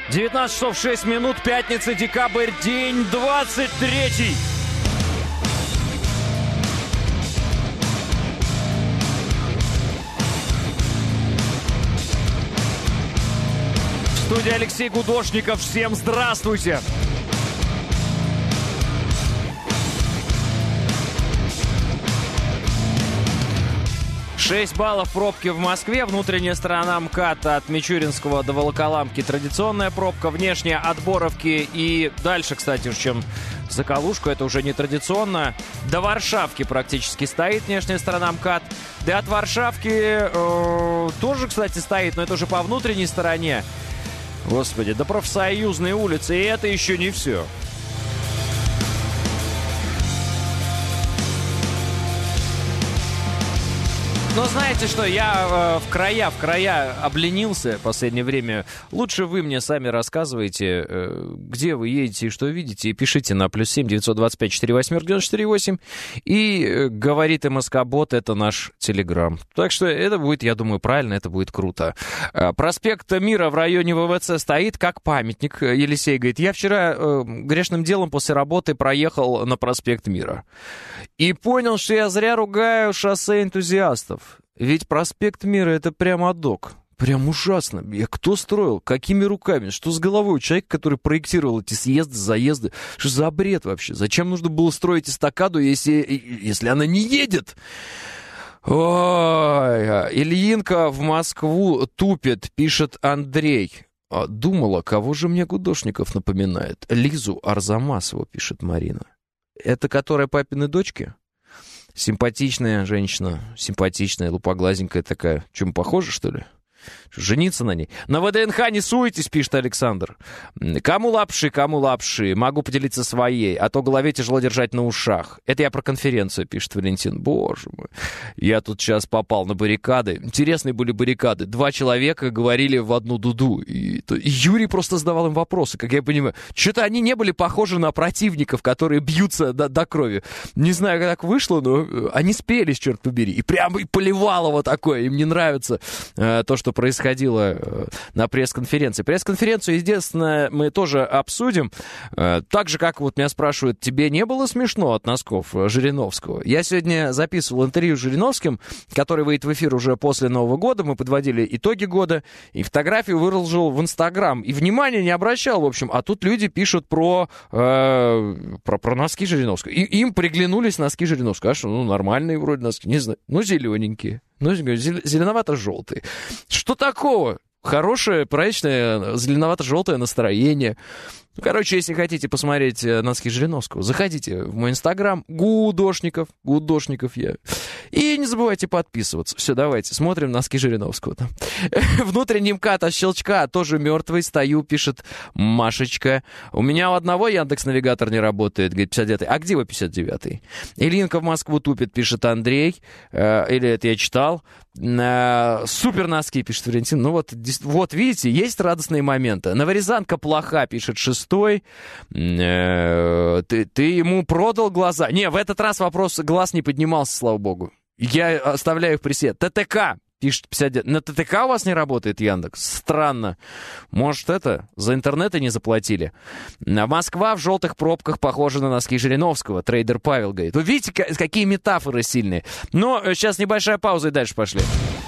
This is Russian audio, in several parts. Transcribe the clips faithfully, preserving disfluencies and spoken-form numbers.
девятнадцать часов шесть минут, пятница, декабрь, день двадцать третий. В студии Алексей Гудошников. Всем здравствуйте. шесть баллов пробки в Москве. Внутренняя сторона МКАДа от Мичуринского до Волоколамки традиционная пробка. Внешняя от Боровки и дальше, кстати, чем за Калужку, это уже не традиционно. До Варшавки практически стоит внешняя сторона МКАД. Да от Варшавки э, тоже, кстати, стоит, но это уже по внутренней стороне. Господи, до Профсоюзной улицы. И это еще не все. Но знаете что, я э, в края, в края обленился в последнее время. Лучше вы мне сами рассказывайте, э, где вы едете и что видите. И пишите на плюс семь девятьсот двадцать пять сорок восемь девяносто четыре восемь. И э, говорит МСК-бот, это наш телеграм. Так что это будет, я думаю, правильно, это будет круто. Э, проспект Мира в районе ВВЦ стоит как памятник. Елисей говорит, я вчера э, грешным делом после работы проехал на проспект Мира. И понял, что я зря ругаю шоссе энтузиастов. Ведь проспект Мира — это прям адок. Прям ужасно. Я кто строил? Какими руками? Что с головой у человека, который проектировал эти съезды, заезды? Что за бред вообще? Зачем нужно было строить эстакаду, если, если она не едет? Ой, Ильинка в Москву тупит, пишет Андрей. Думала, кого же мне Гудошников напоминает? Лизу Арзамасову, пишет Марина. Это которая папины дочки? Симпатичная женщина, симпатичная, лупоглазенькая такая. Чем, похожа, что ли? Жениться на ней. На ВДНХ не суетесь, пишет Александр. Кому лапши, кому лапши. Могу поделиться своей, а то голове тяжело держать на ушах. Это я про конференцию, пишет Валентин. Боже мой. Я тут сейчас попал на баррикады. Интересные были баррикады. Два человека говорили в одну дуду. И, то, и Юрий просто задавал им вопросы, как я понимаю. Что-то они не были похожи на противников, которые бьются до, до крови. Не знаю, как так вышло, но они спелись, черт побери. И прямо и поливало вот такое. Им не нравится э, то, что происходило на пресс-конференции. Пресс-конференцию, естественно, мы тоже обсудим. Так же, как вот меня спрашивают, тебе не было смешно от носков Жириновского? Я сегодня записывал интервью с Жириновским, который выйдет в эфир уже после Нового года. Мы подводили итоги года. И фотографию выложил в Инстаграм. И внимания не обращал, в общем. А тут люди пишут про, э, про, про носки Жириновского. И им приглянулись носки Жириновского. А что, ну, нормальные вроде носки. Не знаю. Ну, зелененькие. Ну, зеленовато-желтые. Что такого? Хорошее, праздничное, зеленовато-желтое настроение. Короче, если хотите посмотреть носки Жириновского, заходите в мой инстаграм. Гудошников. Гудошников я. И не забывайте подписываться. Все, давайте, смотрим носки Жириновского. Внутренний МКАД от щелчка тоже мертвый. Стою, пишет Машечка. У меня у одного Яндекс.Навигатор не работает, говорит, пятьдесят девятый. А где вы пятьдесят девятый? Ильинка в Москву тупит, пишет Андрей. Или это я читал. Супер носки, пишет Валентин. Ну вот, вот, видите, есть радостные моменты. Новорязанка плоха, пишет шестой. Ты, ты ему продал глаза? Не, в этот раз вопрос глаз не поднимался, слава богу. Я оставляю их при себе. ТТК, пишет пятьдесят девять. На ТТК у вас не работает Яндекс? Странно. Может, это, за интернет и не заплатили? Москва в желтых пробках похожа на носки Жириновского. Трейдер Павел говорит. Вы видите, какие метафоры сильные? Но сейчас небольшая пауза и дальше пошли.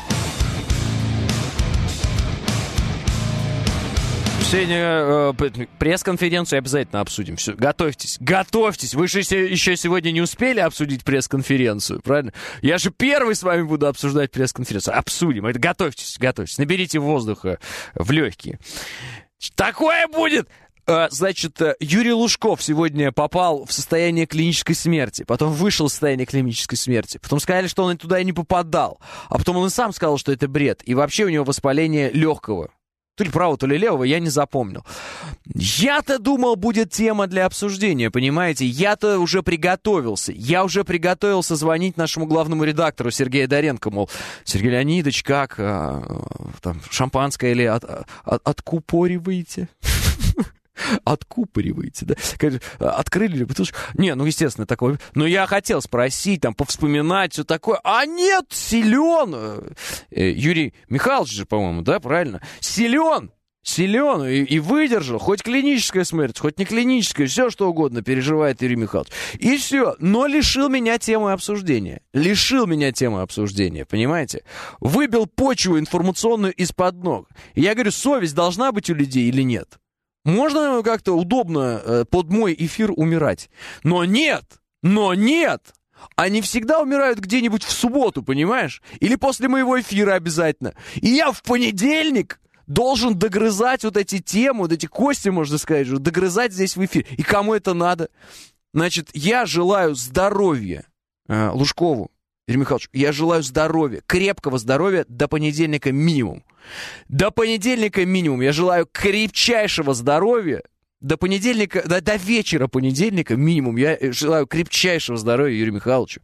Сегодня э, пресс-конференцию обязательно обсудим. Все, готовьтесь, готовьтесь. Вы же еще сегодня не успели обсудить пресс-конференцию, правильно? Я же первый с вами буду обсуждать пресс-конференцию. Обсудим. Это готовьтесь, готовьтесь. Наберите воздуха в легкие. Такое будет! Значит, Юрий Лужков сегодня попал в состояние клинической смерти. Потом вышел из состояния клинической смерти. Потом сказали, что он туда и не попадал. А потом он и сам сказал, что это бред. И вообще у него воспаление легкого. То ли правого, то ли левого, я не запомнил. Я-то думал, будет тема для обсуждения, понимаете? Я-то уже приготовился. Я уже приготовился звонить нашему главному редактору Сергею Доренко, мол, Сергей Леонидович, как? А, там, шампанское или от, от, откупориваете? Откупориваете, да? Открыли ли бутылочку? Не, ну, естественно, такое. Но я хотел спросить, там, повспоминать, все такое. А нет, силен! Юрий Михайлович же, по-моему, да, правильно? Силен! Силен и, и выдержал. Хоть клиническая смерть, хоть не клиническая, все что угодно переживает Юрий Михайлович. И все. Но лишил меня темы обсуждения. Лишил меня темы обсуждения, понимаете? Выбил почву информационную из-под ног. И я говорю, совесть должна быть у людей или нет? Можно как-то удобно э, под мой эфир умирать? Но нет! Но нет! Они всегда умирают где-нибудь в субботу, понимаешь? Или после моего эфира обязательно. И я в понедельник должен догрызать вот эти темы, вот эти кости, можно сказать, догрызать здесь в эфире. И кому это надо? Значит, я желаю здоровья э, Лужкову, Юрию Михайловичу, я желаю здоровья, крепкого здоровья до понедельника минимум. До понедельника минимум. Я желаю крепчайшего здоровья. До понедельника, до, до вечера понедельника минимум я желаю крепчайшего здоровья Юрию Михайловичу.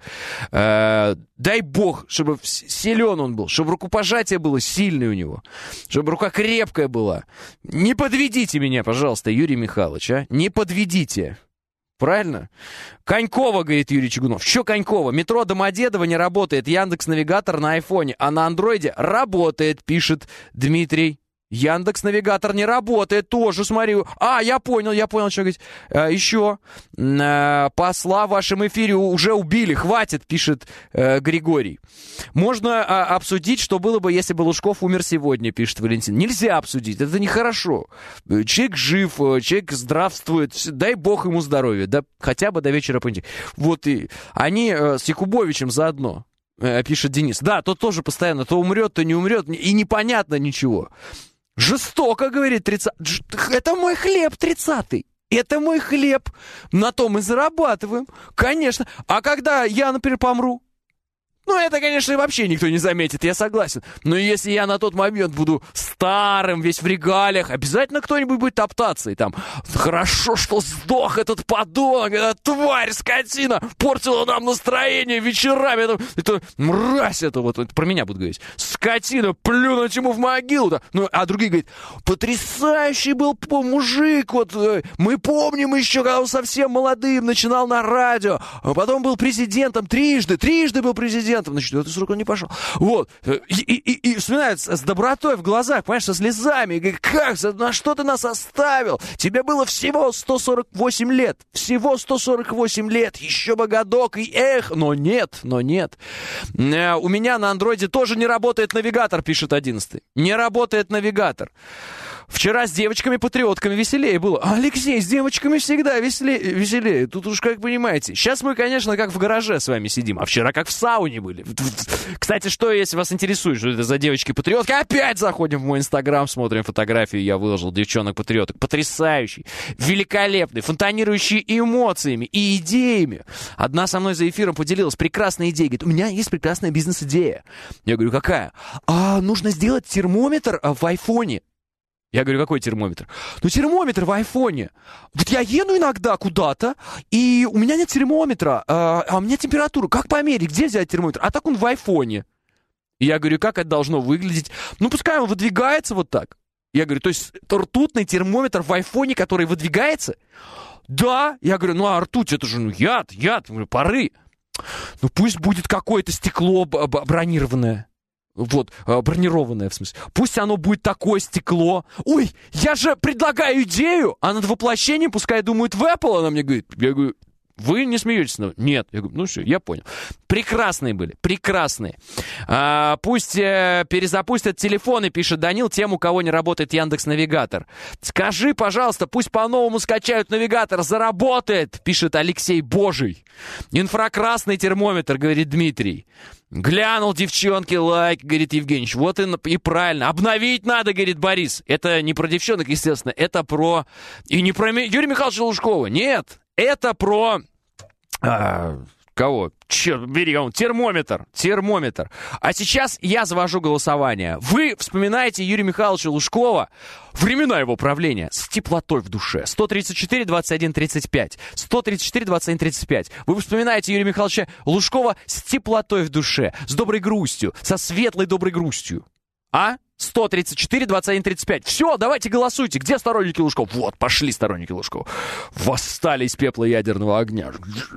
Э, дай бог, чтобы силен он был, чтобы рукопожатие было сильное у него, чтобы рука крепкая была. Не подведите меня, пожалуйста, Юрий Михайлович, а? Не подведите. Правильно? Конькова, говорит Юрий Чугунов. Что Конькова? Метро Домодедово не работает. Яндекс.Навигатор на айфоне, а на андроиде работает, пишет Дмитрий. Яндекс.Навигатор не работает, тоже смотрю. А, я понял, я понял, что говорить. А, еще. А, посла в вашем эфире уже убили, хватит, пишет а, Григорий. Можно а, обсудить, что было бы, если бы Лужков умер сегодня, пишет Валентин. Нельзя обсудить, это нехорошо. Человек жив, человек здравствует, дай бог ему здоровья, да, хотя бы до вечера понедельника. Вот и они а, с Якубовичем заодно, а, пишет Денис. Да, тот тоже постоянно то умрет, то не умрет, и непонятно ничего. Жестоко, говорит, тридцатый. Это мой хлеб, тридцатый. Это мой хлеб. На том мы зарабатываем. Конечно. А когда я, например, помру? Ну, это, конечно, вообще никто не заметит, я согласен. Но если я на тот момент буду старым, весь в регалиях, обязательно кто-нибудь будет топтаться. И там, хорошо, что сдох этот подонок, эта тварь, скотина, портила нам настроение вечерами. Это, это мразь, это вот, это про меня будут говорить. Скотина, плюнуть ему в могилу. Да. Ну, а другие говорят, потрясающий был мужик, вот, мы помним еще, когда он совсем молодым начинал на радио, а потом был президентом трижды, трижды был президентом. На четвертый срок он не пошел. Вот. И, и, и, и вспоминает с, с добротой в глазах, понимаешь, со слезами. И говорит, как, на что ты нас оставил? Тебе было всего сто сорок восемь лет. Всего сто сорок восемь лет. Еще бы годок. И эх, но нет, но нет. Э, у меня на андроиде тоже не работает навигатор, пишет одиннадцатый. Не работает навигатор. Вчера с девочками-патриотками веселее было. Алексей, с девочками всегда веселее, веселее. Тут уж как понимаете. Сейчас мы, конечно, как в гараже с вами сидим, а вчера как в сауне были. Кстати, что, если вас интересует, что это за девочки-патриотки, опять заходим в мой инстаграм, смотрим фотографию, я выложил девчонок-патриоток. Потрясающий, великолепный, фонтанирующий эмоциями и идеями. Одна со мной за эфиром поделилась прекрасной идеей. Говорит, у меня есть прекрасная бизнес-идея. Я говорю, какая? А, нужно сделать термометр в айфоне. Я говорю, какой термометр? Ну, термометр в айфоне. Вот я еду иногда куда-то, и у меня нет термометра, а, а у меня температура. Как померить? Где взять термометр? А так он в айфоне. И я говорю, как это должно выглядеть? Ну, пускай он выдвигается вот так. Я говорю, то есть ртутный термометр в айфоне, который выдвигается? Да. Я говорю, ну, а ртуть, это же ну, яд, яд, пары. Ну, пусть будет какое-то стекло бронированное. Вот, бронированное, в смысле. Пусть оно будет такое стекло. Ой, я же предлагаю идею, а над воплощением пускай думают в Apple, она мне говорит. Я говорю, вы не смеетесь? Нет. Я говорю, ну все, я понял. Прекрасные были, прекрасные. А, пусть э, перезапустят телефоны, пишет Данил, тем, у кого не работает Яндекс.Навигатор. Скажи, пожалуйста, пусть по-новому скачают навигатор, заработает, пишет Алексей Божий. Инфракрасный термометр, говорит Дмитрий. Глянул, девчонки, лайк, говорит Евгеньевич. Вот и, и правильно. Обновить надо, говорит Борис. Это не про девчонок, естественно. Это про... И не про Юрия Михайловича Лужкова. Нет. Это про... А, кого? Черт, бери, он. Термометр. Термометр. А сейчас я завожу голосование. Вы вспоминаете Юрия Михайловича Лужкова, времена его правления, с теплотой в душе. сто тридцать четыре двадцать один тридцать пять. сто тридцать четыре двадцать один тридцать пять. Вы вспоминаете Юрия Михайловича Лужкова с теплотой в душе, с доброй грустью, со светлой доброй грустью. А? сто тридцать четыре двадцать один тридцать пять. Все, давайте голосуйте. Где сторонники Лужкова? Вот, пошли сторонники Лужкова. Восстали из пепла ядерного огня.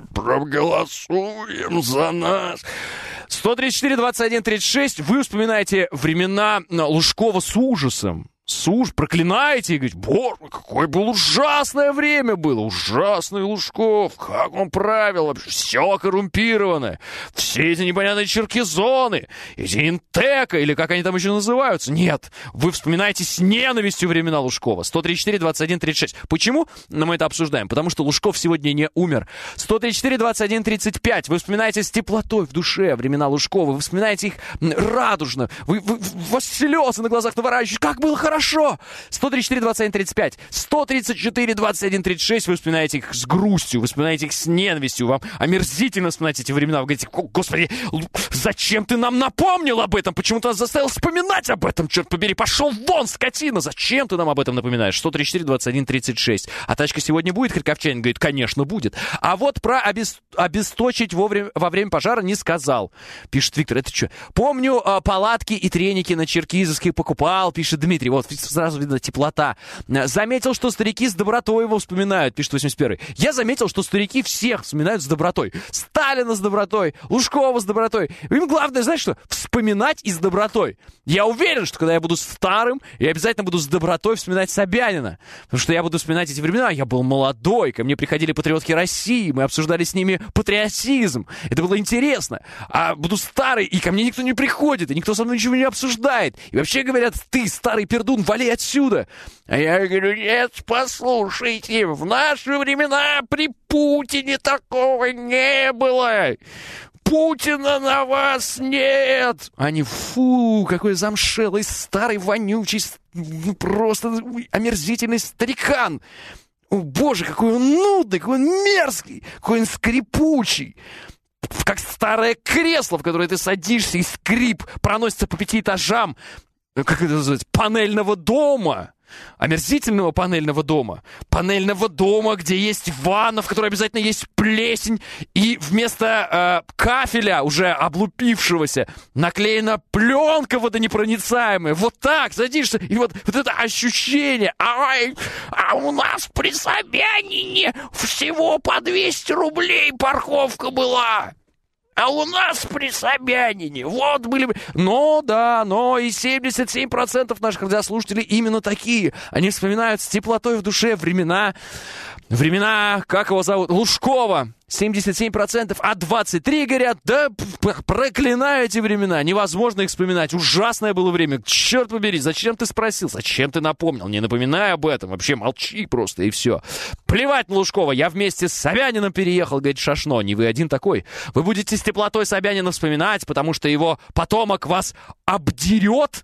Проголосуем за нас. сто тридцать четыре двадцать один тридцать шесть. Вы вспоминаете времена Лужкова с ужасом. Суш, проклинаете, и говорите, боже, какое было ужасное время было, ужасный Лужков, как он правил, вообще все коррумпированное, все эти непонятные черкизоны, эти интека, или как они там еще называются. Нет, вы вспоминаете с ненавистью времена Лужкова. сто тридцать четыре двадцать один тридцать шесть. Почему? Но мы это обсуждаем. Потому что Лужков сегодня не умер. сто тридцать четыре двадцать один тридцать пять. Вы вспоминаете с теплотой в душе времена Лужкова. Вы вспоминаете их радужно. Вы, вы, у вас слезы на глазах наворачиваются. Как было хорошо! Хорошо! сто тридцать четыре двадцать один тридцать пять. сто тридцать четыре двадцать один тридцать шесть. Вы вспоминаете их с грустью, вы вспоминаете их с ненавистью. Вам омерзительно вспоминать эти времена. Вы говорите, господи, зачем ты нам напомнил об этом? Почему ты нас заставил вспоминать об этом? Черт побери, пошел вон, скотина! Зачем ты нам об этом напоминаешь? сто тридцать четыре двадцать один тридцать шесть. А тачка сегодня будет? Харьковчанин говорит, конечно, будет. А вот про обес... обесточить вовремя... во время пожара не сказал. Пишет Виктор, это что? Помню, палатки и треники на Черкизовске покупал, пишет Дмитрий. Вот, сразу видно теплота. Заметил, что старики с добротой его вспоминают, пишет восемьдесят первый. Я заметил, что старики всех вспоминают с добротой. Сталина с добротой, Лужкова с добротой. Им главное, знаешь что? Вспоминать и с добротой. Я уверен, что когда я буду старым, я обязательно буду с добротой вспоминать Собянина. Потому что я буду вспоминать эти времена. Я был молодой, ко мне приходили патриотки России, мы обсуждали с ними патриотизм. Это было интересно. А буду старый, и ко мне никто не приходит, и никто со мной ничего не обсуждает. И вообще говорят, ты, старый пердун, вали отсюда. А я говорю, нет, послушайте, в наши времена при Путине такого не было. Путина на вас нет. Они, фу, какой замшелый, старый, вонючий, просто омерзительный старикан. О, боже, какой он нудный, какой он мерзкий, какой он скрипучий. Как старое кресло, в которое ты садишься, и скрип проносится по пяти этажам. Как это называется? Панельного дома. Омерзительного панельного дома. Панельного дома, где есть ванна, в которой обязательно есть плесень. И вместо э, кафеля, уже облупившегося, наклеена пленка водонепроницаемая. Вот так садишься. И вот, вот это ощущение. Ай, а у нас при Собянине всего по двести рублей парковка была. А у нас при Собянине, вот были бы... Но, да, но и семьдесят семь процентов наших радиослушателей именно такие. Они вспоминают с теплотой в душе времена... Времена, как его зовут? Лужкова. семьдесят семь процентов, а двадцать три говорят, да проклинаю эти времена, невозможно их вспоминать, ужасное было время, черт побери, зачем ты спросил, зачем ты напомнил, не напоминай об этом, вообще молчи просто и все. Плевать на Лужкова, я вместе с Собянином переехал, говорит Шашно, не вы один такой, вы будете с теплотой Собянина вспоминать, потому что его потомок вас обдерет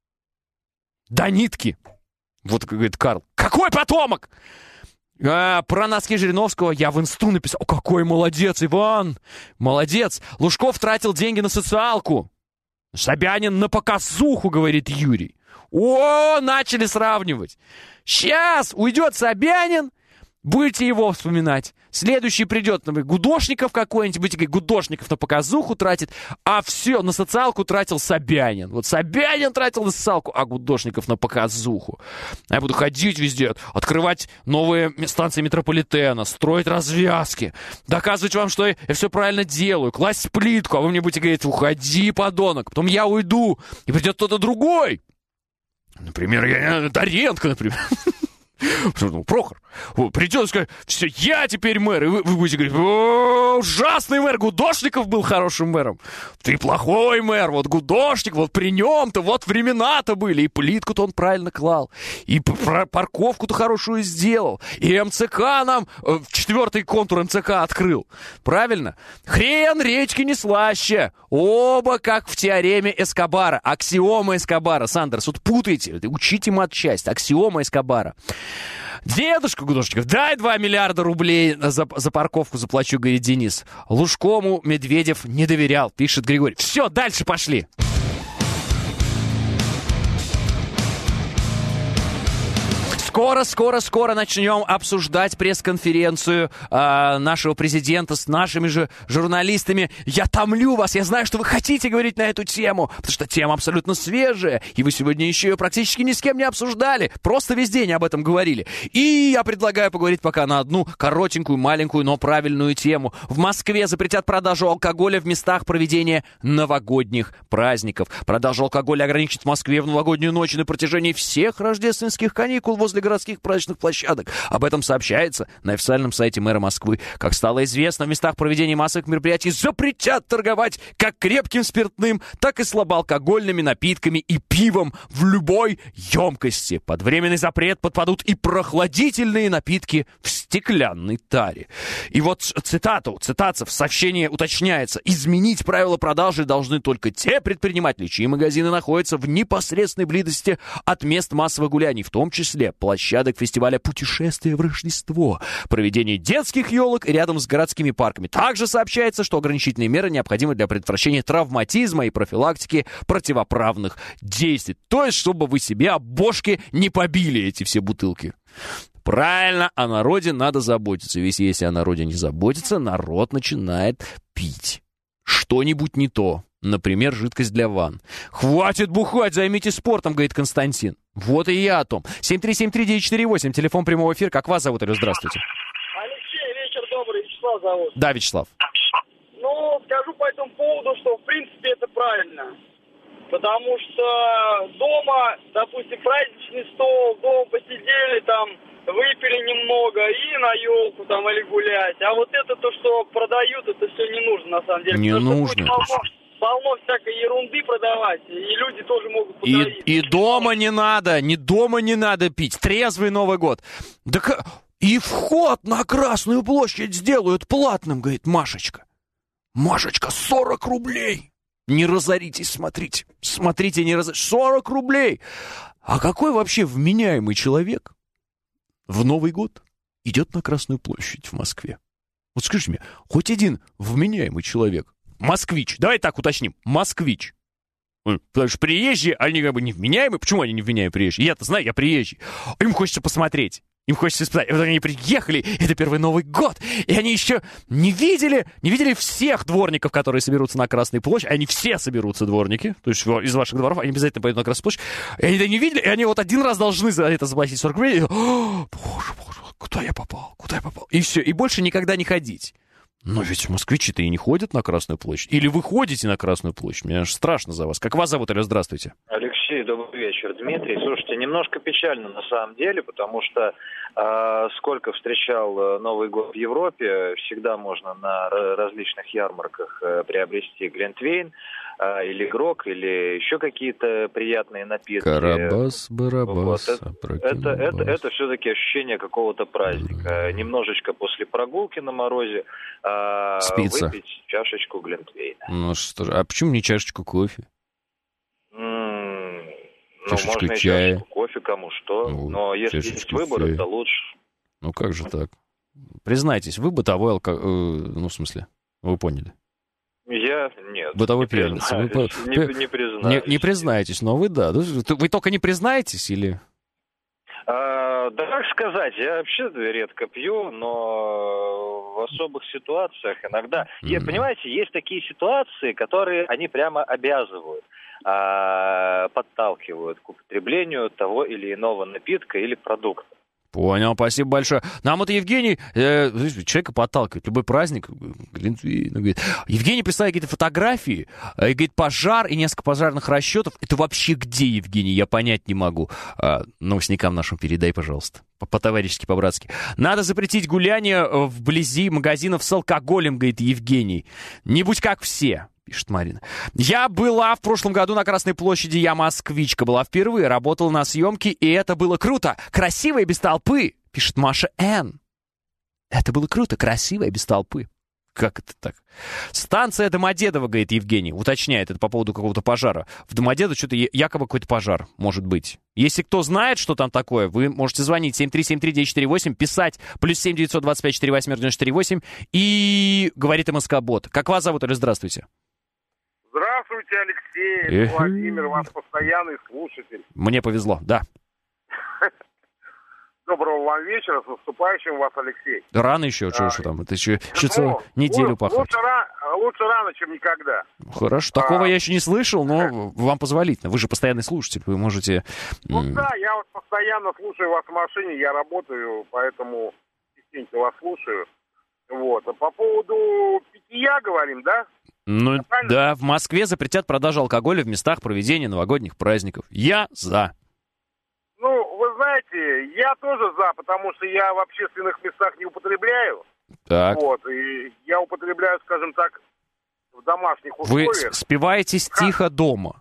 до нитки. Вот, говорит Карл, какой потомок? А, про носки Жириновского я в инсту написал. О, какой молодец, Иван! Молодец! Лужков тратил деньги на социалку. Собянин на показуху, говорит Юрий. О, начали сравнивать. Сейчас уйдет Собянин, будете его вспоминать. Следующий придет, например, Гудошников какой-нибудь, будете говорить, Гудошников на показуху тратит, а все, на социалку тратил Собянин. Вот Собянин тратил на социалку, а Гудошников на показуху. А я буду ходить везде, открывать новые станции метрополитена, строить развязки, доказывать вам, что я все правильно делаю, класть плитку, а вы мне будете говорить, уходи, подонок. Потом я уйду, и придет кто-то другой. Например, я, Доренко, например. Прохор придет и скажет, все, я теперь мэр. И вы, вы будете говорить, о, ужасный мэр, Гудошников был хорошим мэром. Ты плохой мэр, вот Гудошник, вот при нем-то, вот времена-то были. И плитку-то он правильно клал, и парковку-то хорошую сделал, и МЦК нам, четвертый контур МЦК открыл. Правильно? Хрен речки не слаще. Оба как в теореме Эскобара. Аксиома Эскобара. Сандерс, вот путайте, учите матчасть. Аксиома Эскобара. Дедушка Гудошников, дай два миллиарда рублей за, за парковку заплачу, говорит Денис. Лужкову Медведев не доверял, пишет Григорий. Все, дальше пошли. Скоро, скоро, скоро начнем обсуждать пресс-конференцию э, нашего президента с нашими же журналистами. Я томлю вас, я знаю, что вы хотите говорить на эту тему, потому что тема абсолютно свежая, и вы сегодня еще ее практически ни с кем не обсуждали, просто весь день об этом говорили. И я предлагаю поговорить пока на одну коротенькую, маленькую, но правильную тему. В Москве запретят продажу алкоголя в местах проведения новогодних праздников. Продажу алкоголя ограничат в Москве в новогоднюю ночь на протяжении всех рождественских каникул возле городских праздничных площадок. Об этом сообщается на официальном сайте мэра Москвы. Как стало известно, в местах проведения массовых мероприятий запретят торговать как крепким спиртным, так и слабоалкогольными напитками и пивом в любой емкости. Под временный запрет подпадут и прохладительные напитки в стеклянной таре. И вот цитату, цитата в сообщении уточняется: изменить правила продажи должны только те предприниматели, чьи магазины находятся в непосредственной близости от мест массовых гуляний, в том числе площадок фестиваля «Путешествие в Рождество», проведение детских елок рядом с городскими парками. Также сообщается, что ограничительные меры необходимы для предотвращения травматизма и профилактики противоправных действий. То есть, чтобы вы себе об бошки не побили эти все бутылки. Правильно, о народе надо заботиться. Ведь если о народе не заботиться, народ начинает пить что-нибудь не то. Например, жидкость для ванн. «Хватит бухать, займитесь спортом», — говорит Константин. Вот и я о том. семь три семь три девять четыре восемь, телефон прямого эфира. Как вас зовут? Алло, здравствуйте. Алексей, вечер добрый, Вячеслав зовут. Да, Вячеслав. Ну, скажу по этому поводу, что в принципе это правильно. Потому что дома, допустим, праздничный стол, дома посидели, там, выпили немного и на елку там или гулять. А вот это то, что продают, это все не нужно на самом деле. Не нужно. Полно всякой ерунды продавать, и люди тоже могут и, и дома не надо, ни дома не надо пить. Трезвый Новый год. Да к... И вход на Красную площадь сделают платным, говорит Машечка. Машечка, сорок рублей. Не разоритесь, смотрите. Смотрите, не разоритесь. сорок рублей. А какой вообще вменяемый человек в Новый год идет на Красную площадь в Москве? Вот скажите мне, хоть один вменяемый человек. Москвич. Давай так уточним. Москвич. Потому что приезжие, они как бы невменяемые. Почему они невменяемые приезжие? Я-то знаю, я приезжий. Им хочется посмотреть. Им хочется испытать. Вот они приехали, это первый Новый год. И они еще не видели, не видели всех дворников, которые соберутся на Красной площади. Они все соберутся, дворники. То есть из ваших дворов они обязательно пойдут на Красную площадь. И они это не видели, и они вот один раз должны за это заплатить сорок рублей. И, боже, боже, куда я попал? Куда я попал? И все. И больше никогда не ходить. Но ведь москвичи-то и не ходят на Красную площадь. Или вы ходите на Красную площадь? Мне аж страшно за вас. Как вас зовут? Алло, здравствуйте. Алексей, добрый вечер. Дмитрий, слушайте, немножко печально на самом деле, потому что э, сколько встречал Новый год в Европе, всегда можно на различных ярмарках э, приобрести глинтвейн, э, или грок, или еще какие-то приятные напитки. Карабас-барабас. Вот. Это, это, это, это все-таки ощущение какого-то праздника. Немножечко после прогулки на морозе э, Спится. Выпить чашечку глинтвейна. Ну что же, а почему не чашечку кофе? Mm, чашечку ну, можно чая. И чашечку кофе, кому что. Ну, но если есть выбор, чая. это лучше. Ну как же так? Признайтесь, вы бытовой алко... Ну, в смысле, вы поняли. Я? Нет. Бытовой не пьяница. признаюсь. Вы... Не, не признаюсь. Не, не признаетесь, но вы да. Вы только не признаетесь или... А, да, как сказать, я вообще редко пью, но в особых ситуациях иногда... Mm. Я, понимаете, есть такие ситуации, которые они прямо обязывают, а, подталкивают к употреблению того или иного напитка или продукта. Понял, спасибо большое. Нам это Евгений, э, человека подталкивает, любой праздник, говорит, Евгений присылает какие-то фотографии, э, и говорит, пожар и несколько пожарных расчетов. Это вообще где, Евгений, я понять не могу. А, новостникам нашим передай, пожалуйста, по-товарищески, по-братски. Надо запретить гуляние вблизи магазинов с алкоголем, говорит Евгений. Не будь как все. Пишет Марина. Я была в прошлом году на Красной площади, я москвичка, была впервые, работала на съемке, и это было круто. Красиво и без толпы, пишет Маша Н. Это было круто, красиво и без толпы. Как это так? Станция Домодедово, говорит Евгений, уточняет это по поводу какого-то пожара. В Домодедово что-то якобы какой-то пожар, может быть. Если кто знает, что там такое, вы можете звонить семь три семь три девять четыре восемь, писать плюс семь девятьсот двадцать пять четыре восемь девяносто четыре восемь и говорит МСК-бот. Как вас зовут, или здравствуйте? Здравствуйте, Алексей, это Владимир, ваш постоянный слушатель. Мне повезло, да. Доброго вам вечера, с наступающим вас, Алексей. Рано еще, что, а, что там, это еще, еще ну, целую неделю пахать. Лучше, лучше рано, чем никогда. Хорошо, такого а, я еще не слышал, но вам позволительно. Вы же постоянный слушатель, вы можете... Ну да, я вот постоянно слушаю вас в машине, я работаю, поэтому частенько вас слушаю. Вот. А по поводу питья говорим, да? Ну да, в Москве запретят продажу алкоголя в местах проведения новогодних праздников. Я за. Ну, вы знаете, я тоже за, потому что я в общественных местах не употребляю. Так. Вот, и я употребляю, скажем так, в домашних условиях. Вы спиваетесь как? Тихо дома?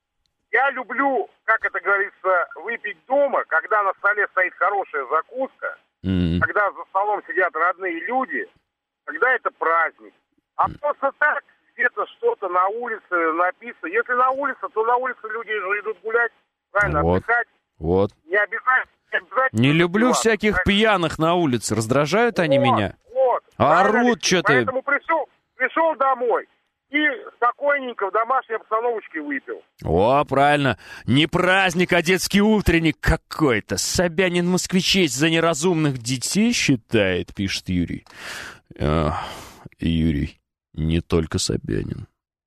Я люблю, как это говорится, выпить дома, когда на столе стоит хорошая закуска, mm-hmm. когда за столом сидят родные люди, когда это праздник. А mm-hmm. просто так, где-то что-то на улице написано. Если на улице, то на улице люди же идут гулять, правильно, вот. Отдыхать. Вот. Не обязательно. Не, обязательно не люблю всяких правильно. Пьяных на улице. Раздражают вот, они меня. Вот. Орут что-то. Поэтому пришел, пришел домой и спокойненько в домашней обстановочке выпил. О, правильно. Не праздник, а детский утренник какой-то. Собянин москвичей за неразумных детей считает, пишет Юрий. Эх, Юрий, не только Собянин.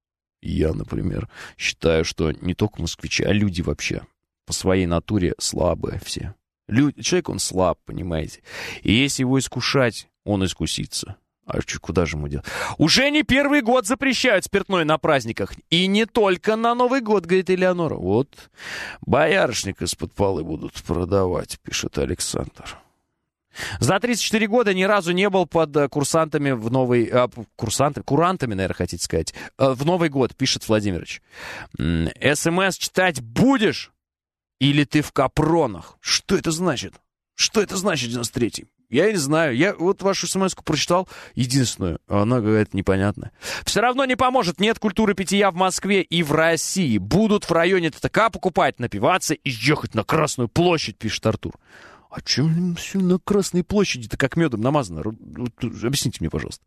Я, например, считаю, что не только москвичи, а люди вообще по своей натуре слабые все. Люд... Человек, он слаб, понимаете. И если его искушать, он искусится. А куда же ему делать? Уже не первый год запрещают спиртное на праздниках. И не только на Новый год, говорит Элеонора. Вот боярышник из-под полы будут продавать, пишет Александр. За тридцать четыре года ни разу не был под курсантами в Новый... А, курсанты, курантами, наверное, хотите сказать. В Новый год, пишет Владимирович. СМС читать будешь? Или ты в капронах? Что это значит? Что это значит, девяносто третий? Я не знаю. Я вот вашу смс-ку прочитал, единственную. Она какая-то непонятная. Все равно не поможет. Нет культуры питья в Москве и в России. Будут в районе ТТК покупать, напиваться и ехать на Красную площадь, пишет Артур. А чем все на Красной площади-то как медом намазано? Объясните мне, пожалуйста.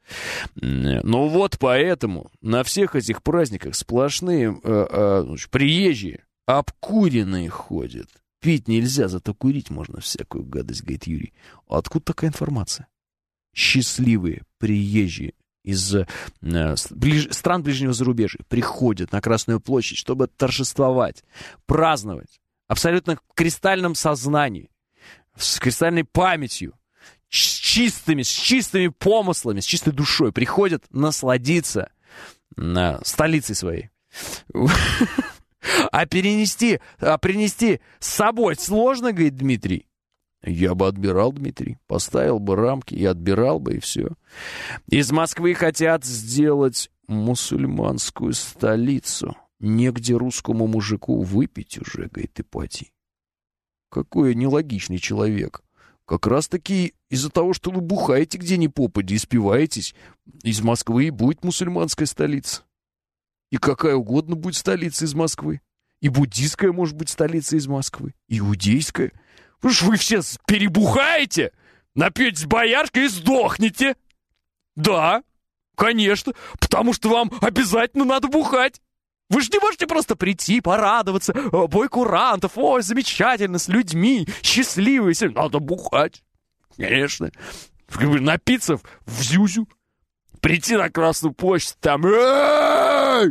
Ну вот поэтому на всех этих праздниках сплошные э, э, значит, приезжие, обкуренные ходят. Пить нельзя, зато курить можно всякую гадость, говорит Юрий. А откуда такая информация? Счастливые приезжие из э, ближ... стран ближнего зарубежья приходят на Красную площадь, чтобы торжествовать, праздновать. Абсолютно в кристальном сознании, с кристальной памятью, с чистыми, с чистыми помыслами, с чистой душой приходят насладиться на столицей своей. А перенести, а принести с собой сложно, говорит Дмитрий. Я бы отбирал, Дмитрий. Поставил бы рамки и отбирал бы, и все. Из Москвы хотят сделать мусульманскую столицу. Негде русскому мужику выпить уже, говорит Ипатий. Какой нелогичный человек. Как раз-таки из-за того, что вы бухаете где ни попадя и спиваетесь, из Москвы и будет мусульманская столица. И какая угодно будет столица из Москвы. И буддийская может быть столица из Москвы. И иудейская. Потому что вы все перебухаете, напьетесь бояркой и сдохнете. Да, конечно. Потому что вам обязательно надо бухать. Вы же не можете просто прийти, порадоваться. Бой курантов, ой, замечательно, с людьми, счастливые. Надо бухать. Конечно. Напиться в зюзю. Прийти на Красную площадь, там... Эй!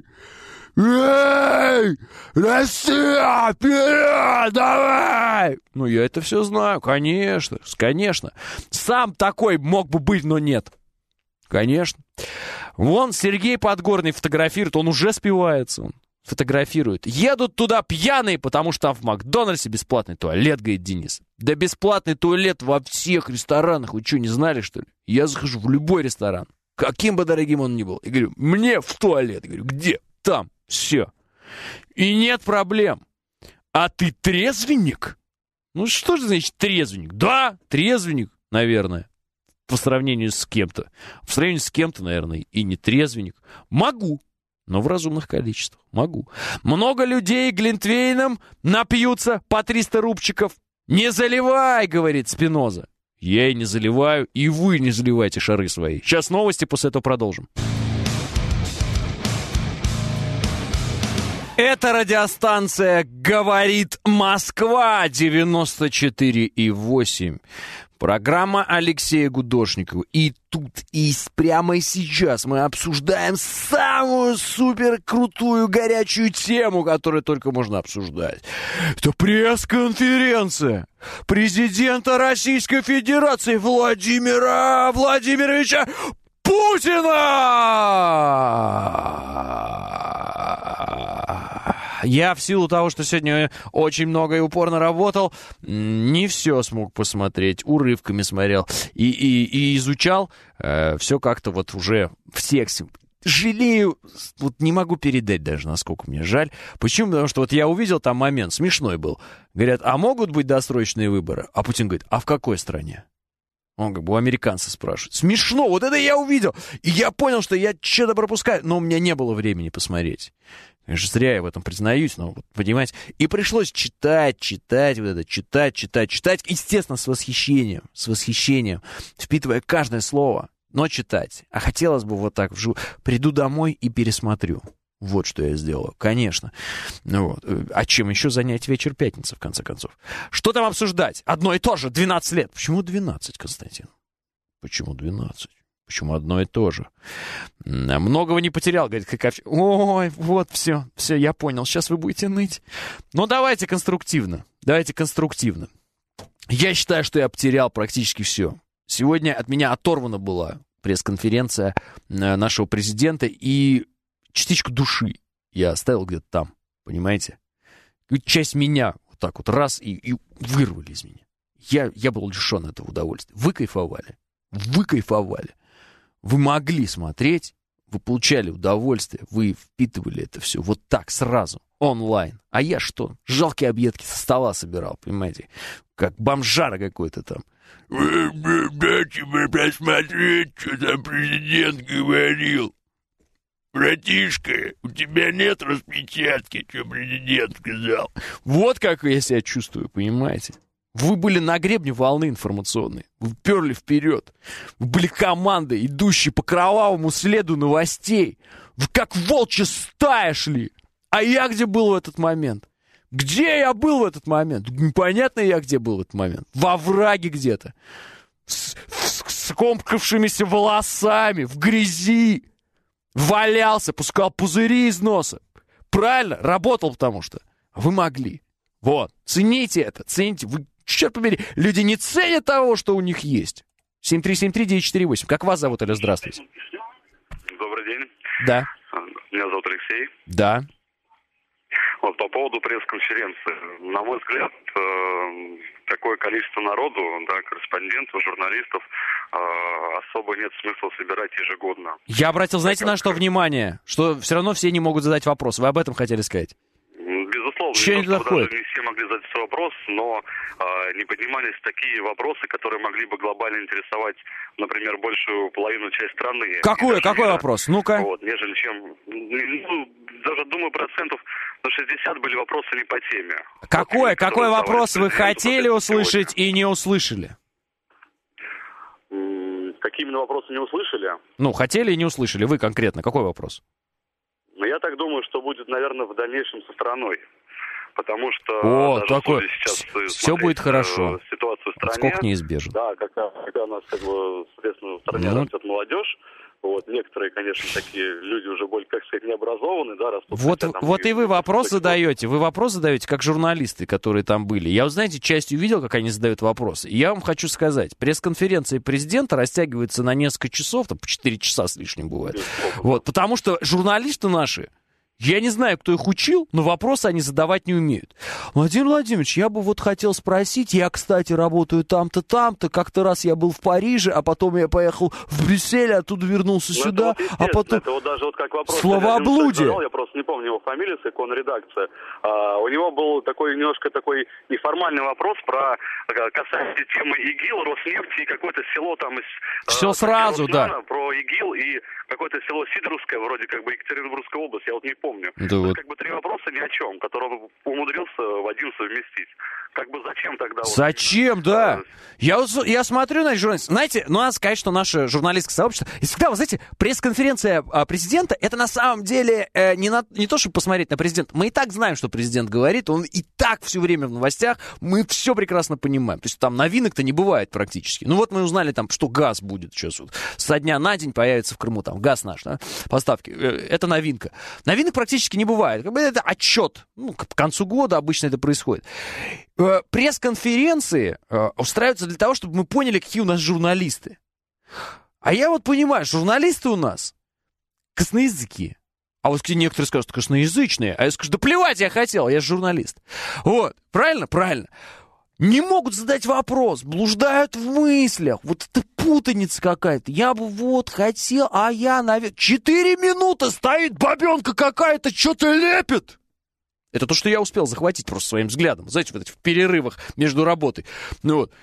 Эй! Россия! Вперед! Давай! Ну, я это все знаю, конечно, конечно. Сам такой мог бы быть, но нет. Конечно. Вон Сергей Подгорный фотографирует, он уже спивается, он фотографирует. Едут туда пьяные, потому что там в Макдональдсе бесплатный туалет, говорит Денис. Да бесплатный туалет во всех ресторанах. Вы что, не знали, что ли? Я захожу в любой ресторан. Каким бы дорогим он ни был. И говорю, мне в туалет. Я говорю, где? Там. Все. И нет проблем. А ты трезвенник? Ну, что же значит трезвенник? Да, трезвенник, наверное. По сравнению с кем-то. По сравнению с кем-то, наверное, и не трезвенник. Могу. Но в разумных количествах. Могу. Много людей глинтвейном напьются по триста рубчиков. Не заливай, говорит Спиноза. Я и не заливаю, и вы не заливайте шары свои. Сейчас новости, после этого продолжим. Это радиостанция «Говорит Москва» девяносто четыре и восемь. Программа Алексея Гудошникова. И тут, и прямо сейчас мы обсуждаем самую супер крутую горячую тему, которую только можно обсуждать. Это пресс-конференция президента Российской Федерации Владимира Владимировича Путина! Я в силу того, что сегодня очень много и упорно работал, не все смог посмотреть, урывками смотрел и, и, и изучал э, все как-то вот уже в тексте. Жалею, вот не могу передать даже, насколько мне жаль. Почему? Потому что вот я увидел там момент, смешной был. Говорят, а могут быть досрочные выборы? А Путин говорит, а в какой стране? Он как бы у американца спрашивает. Смешно, вот это я увидел. И я понял, что я что-то пропускаю, но у меня не было времени посмотреть. Конечно, зря я в этом признаюсь, но, вот, понимаете, и пришлось читать, читать, вот это, читать, читать, читать, естественно, с восхищением, с восхищением, впитывая каждое слово, но читать. А хотелось бы вот так, вживую, приду домой и пересмотрю. Вот что я сделаю, конечно. Ну, вот. А чем еще занять вечер пятницы, в конце концов? Что там обсуждать? Одно и то же, двенадцать лет. Почему двенадцать, Константин? Почему двенадцать? Почему одно и то же? Многого не потерял, говорит, как... Ой, вот, все, все, я понял, сейчас вы будете ныть. Но давайте конструктивно, давайте конструктивно. Я считаю, что я потерял практически все. Сегодня от меня оторвана была пресс-конференция нашего президента, и частичку души я оставил где-то там, понимаете? Часть меня вот так вот раз и, и вырвали из меня. Я, я был лишен этого удовольствия. Вы кайфовали, вы кайфовали. Вы могли смотреть, вы получали удовольствие, вы впитывали это все вот так сразу, онлайн. А я что? Жалкие объедки со стола собирал, понимаете? Как бомжара какой-то там. Дайте мне посмотреть, что там президент говорил. Братишка, у тебя нет распечатки, что президент сказал. Вот как я себя чувствую, понимаете? Вы были на гребне волны информационной. Вы перли вперед. Вы были командой, идущей по кровавому следу новостей. Вы как волчья стая шли. А я где был в этот момент? Где я был в этот момент? Непонятно я где был в этот момент. Во враге где-то. С, с, с скомкавшимися волосами, в грязи. Валялся, пускал пузыри из носа. Правильно? Работал потому что. Вы могли. Вот. Цените это. Цените. Вы, черт побери, люди не ценят того, что у них есть. семь три семь три девять четыре восемь. Как вас зовут, Алло, здравствуйте. Добрый день. Да. Меня зовут Алексей. Да. Вот по поводу пресс-конференции. На мой взгляд, э, такое количество народу, да, корреспондентов, журналистов, э, особо нет смысла собирать ежегодно. Я обратил, знаете, на что внимание? Что все равно все не могут задать вопрос. Вы об этом хотели сказать? Безусловно, Че не, то, такое? даже не все могли задать свой вопрос, но э, не поднимались такие вопросы, которые могли бы глобально интересовать, например, большую половину часть страны. Какой, какой вопрос? Ну-ка. Вот, нежели чем... Ну, даже, думаю, процентов на шестьдесят были вопросы не по теме. Какой, вот, какой вопрос вы хотели услышать сегодня и не услышали? М- какие именно вопросы не услышали? Ну, хотели и не услышали. Вы конкретно. Какой вопрос? Ну, я так думаю, что будет, наверное, в дальнейшем со страной. Потому что О, даже такой, сейчас все будет хорошо. Ситуацию в стране. Сколько неизбежно. Да, когда, когда у нас, как бы, соответственно, в стране ну. растет молодежь. Вот, некоторые, конечно, такие люди уже более, как сказать, необразованные, да, растут. Вот, хотя, там, вот и вы вопрос такие, задаете, вы вопрос задаете, как журналисты, которые там были. Я, вот, знаете, частью видел, как они задают вопросы. И я вам хочу сказать, пресс-конференция президента растягивается на несколько часов, там по четыре часа с лишним бывает. Вот, потому что журналисты наши, я не знаю, кто их учил, но вопросы они задавать не умеют. Владимир Владимирович, я бы вот хотел спросить, я, кстати, работаю там-то, там-то, как-то раз я был в Париже, а потом я поехал в Брюссель, оттуда вернулся ну, сюда, вот а потом... Это вот даже вот как вопрос... Словоблудие. Я просто не помню его фамилию, с какой он редакция. А, у него был такой немножко такой неформальный вопрос про касательно темы ИГИЛ, Роснефти и какое-то село там из... Все а, сразу, да. Про ИГИЛ и какое-то село Сидоровское, вроде как бы Екатеринбургская область, я вот не помню. Да То вот. есть, как бы три вопроса ни о чем, которые он умудрился в один совместить. как бы зачем тогда? Зачем, вот, да. Я, я смотрю на этих журналистов. Знаете, ну, надо сказать, что наше журналистское сообщество... И всегда, вы знаете, пресс-конференция президента, это на самом деле э, не, на, не то, чтобы посмотреть на президента. Мы и так знаем, что президент говорит. Он и так все время в новостях. Мы все прекрасно понимаем. То есть там новинок-то не бывает практически. Ну, вот мы узнали, там, что газ будет сейчас. Вот, со дня на день появится в Крыму там газ наш, да, поставки. Это новинка. Новинок практически не бывает. Это отчет. Ну, к концу года обычно это происходит. Пресс-конференции устраиваются для того, чтобы мы поняли, какие у нас журналисты. А я вот понимаю, журналисты у нас косноязыкие. А вот некоторые скажут, косноязычные. А я скажу, да плевать я хотел, я же журналист. Вот, правильно? Правильно. Не могут задать вопрос, блуждают в мыслях. Вот это путаница какая-то. Я бы вот хотел, а я, наверное... Четыре минуты стоит бабенка какая-то, что-то лепит. Это то, что я успел захватить просто своим взглядом. Знаете, вот в перерывах между работой. Ну вот.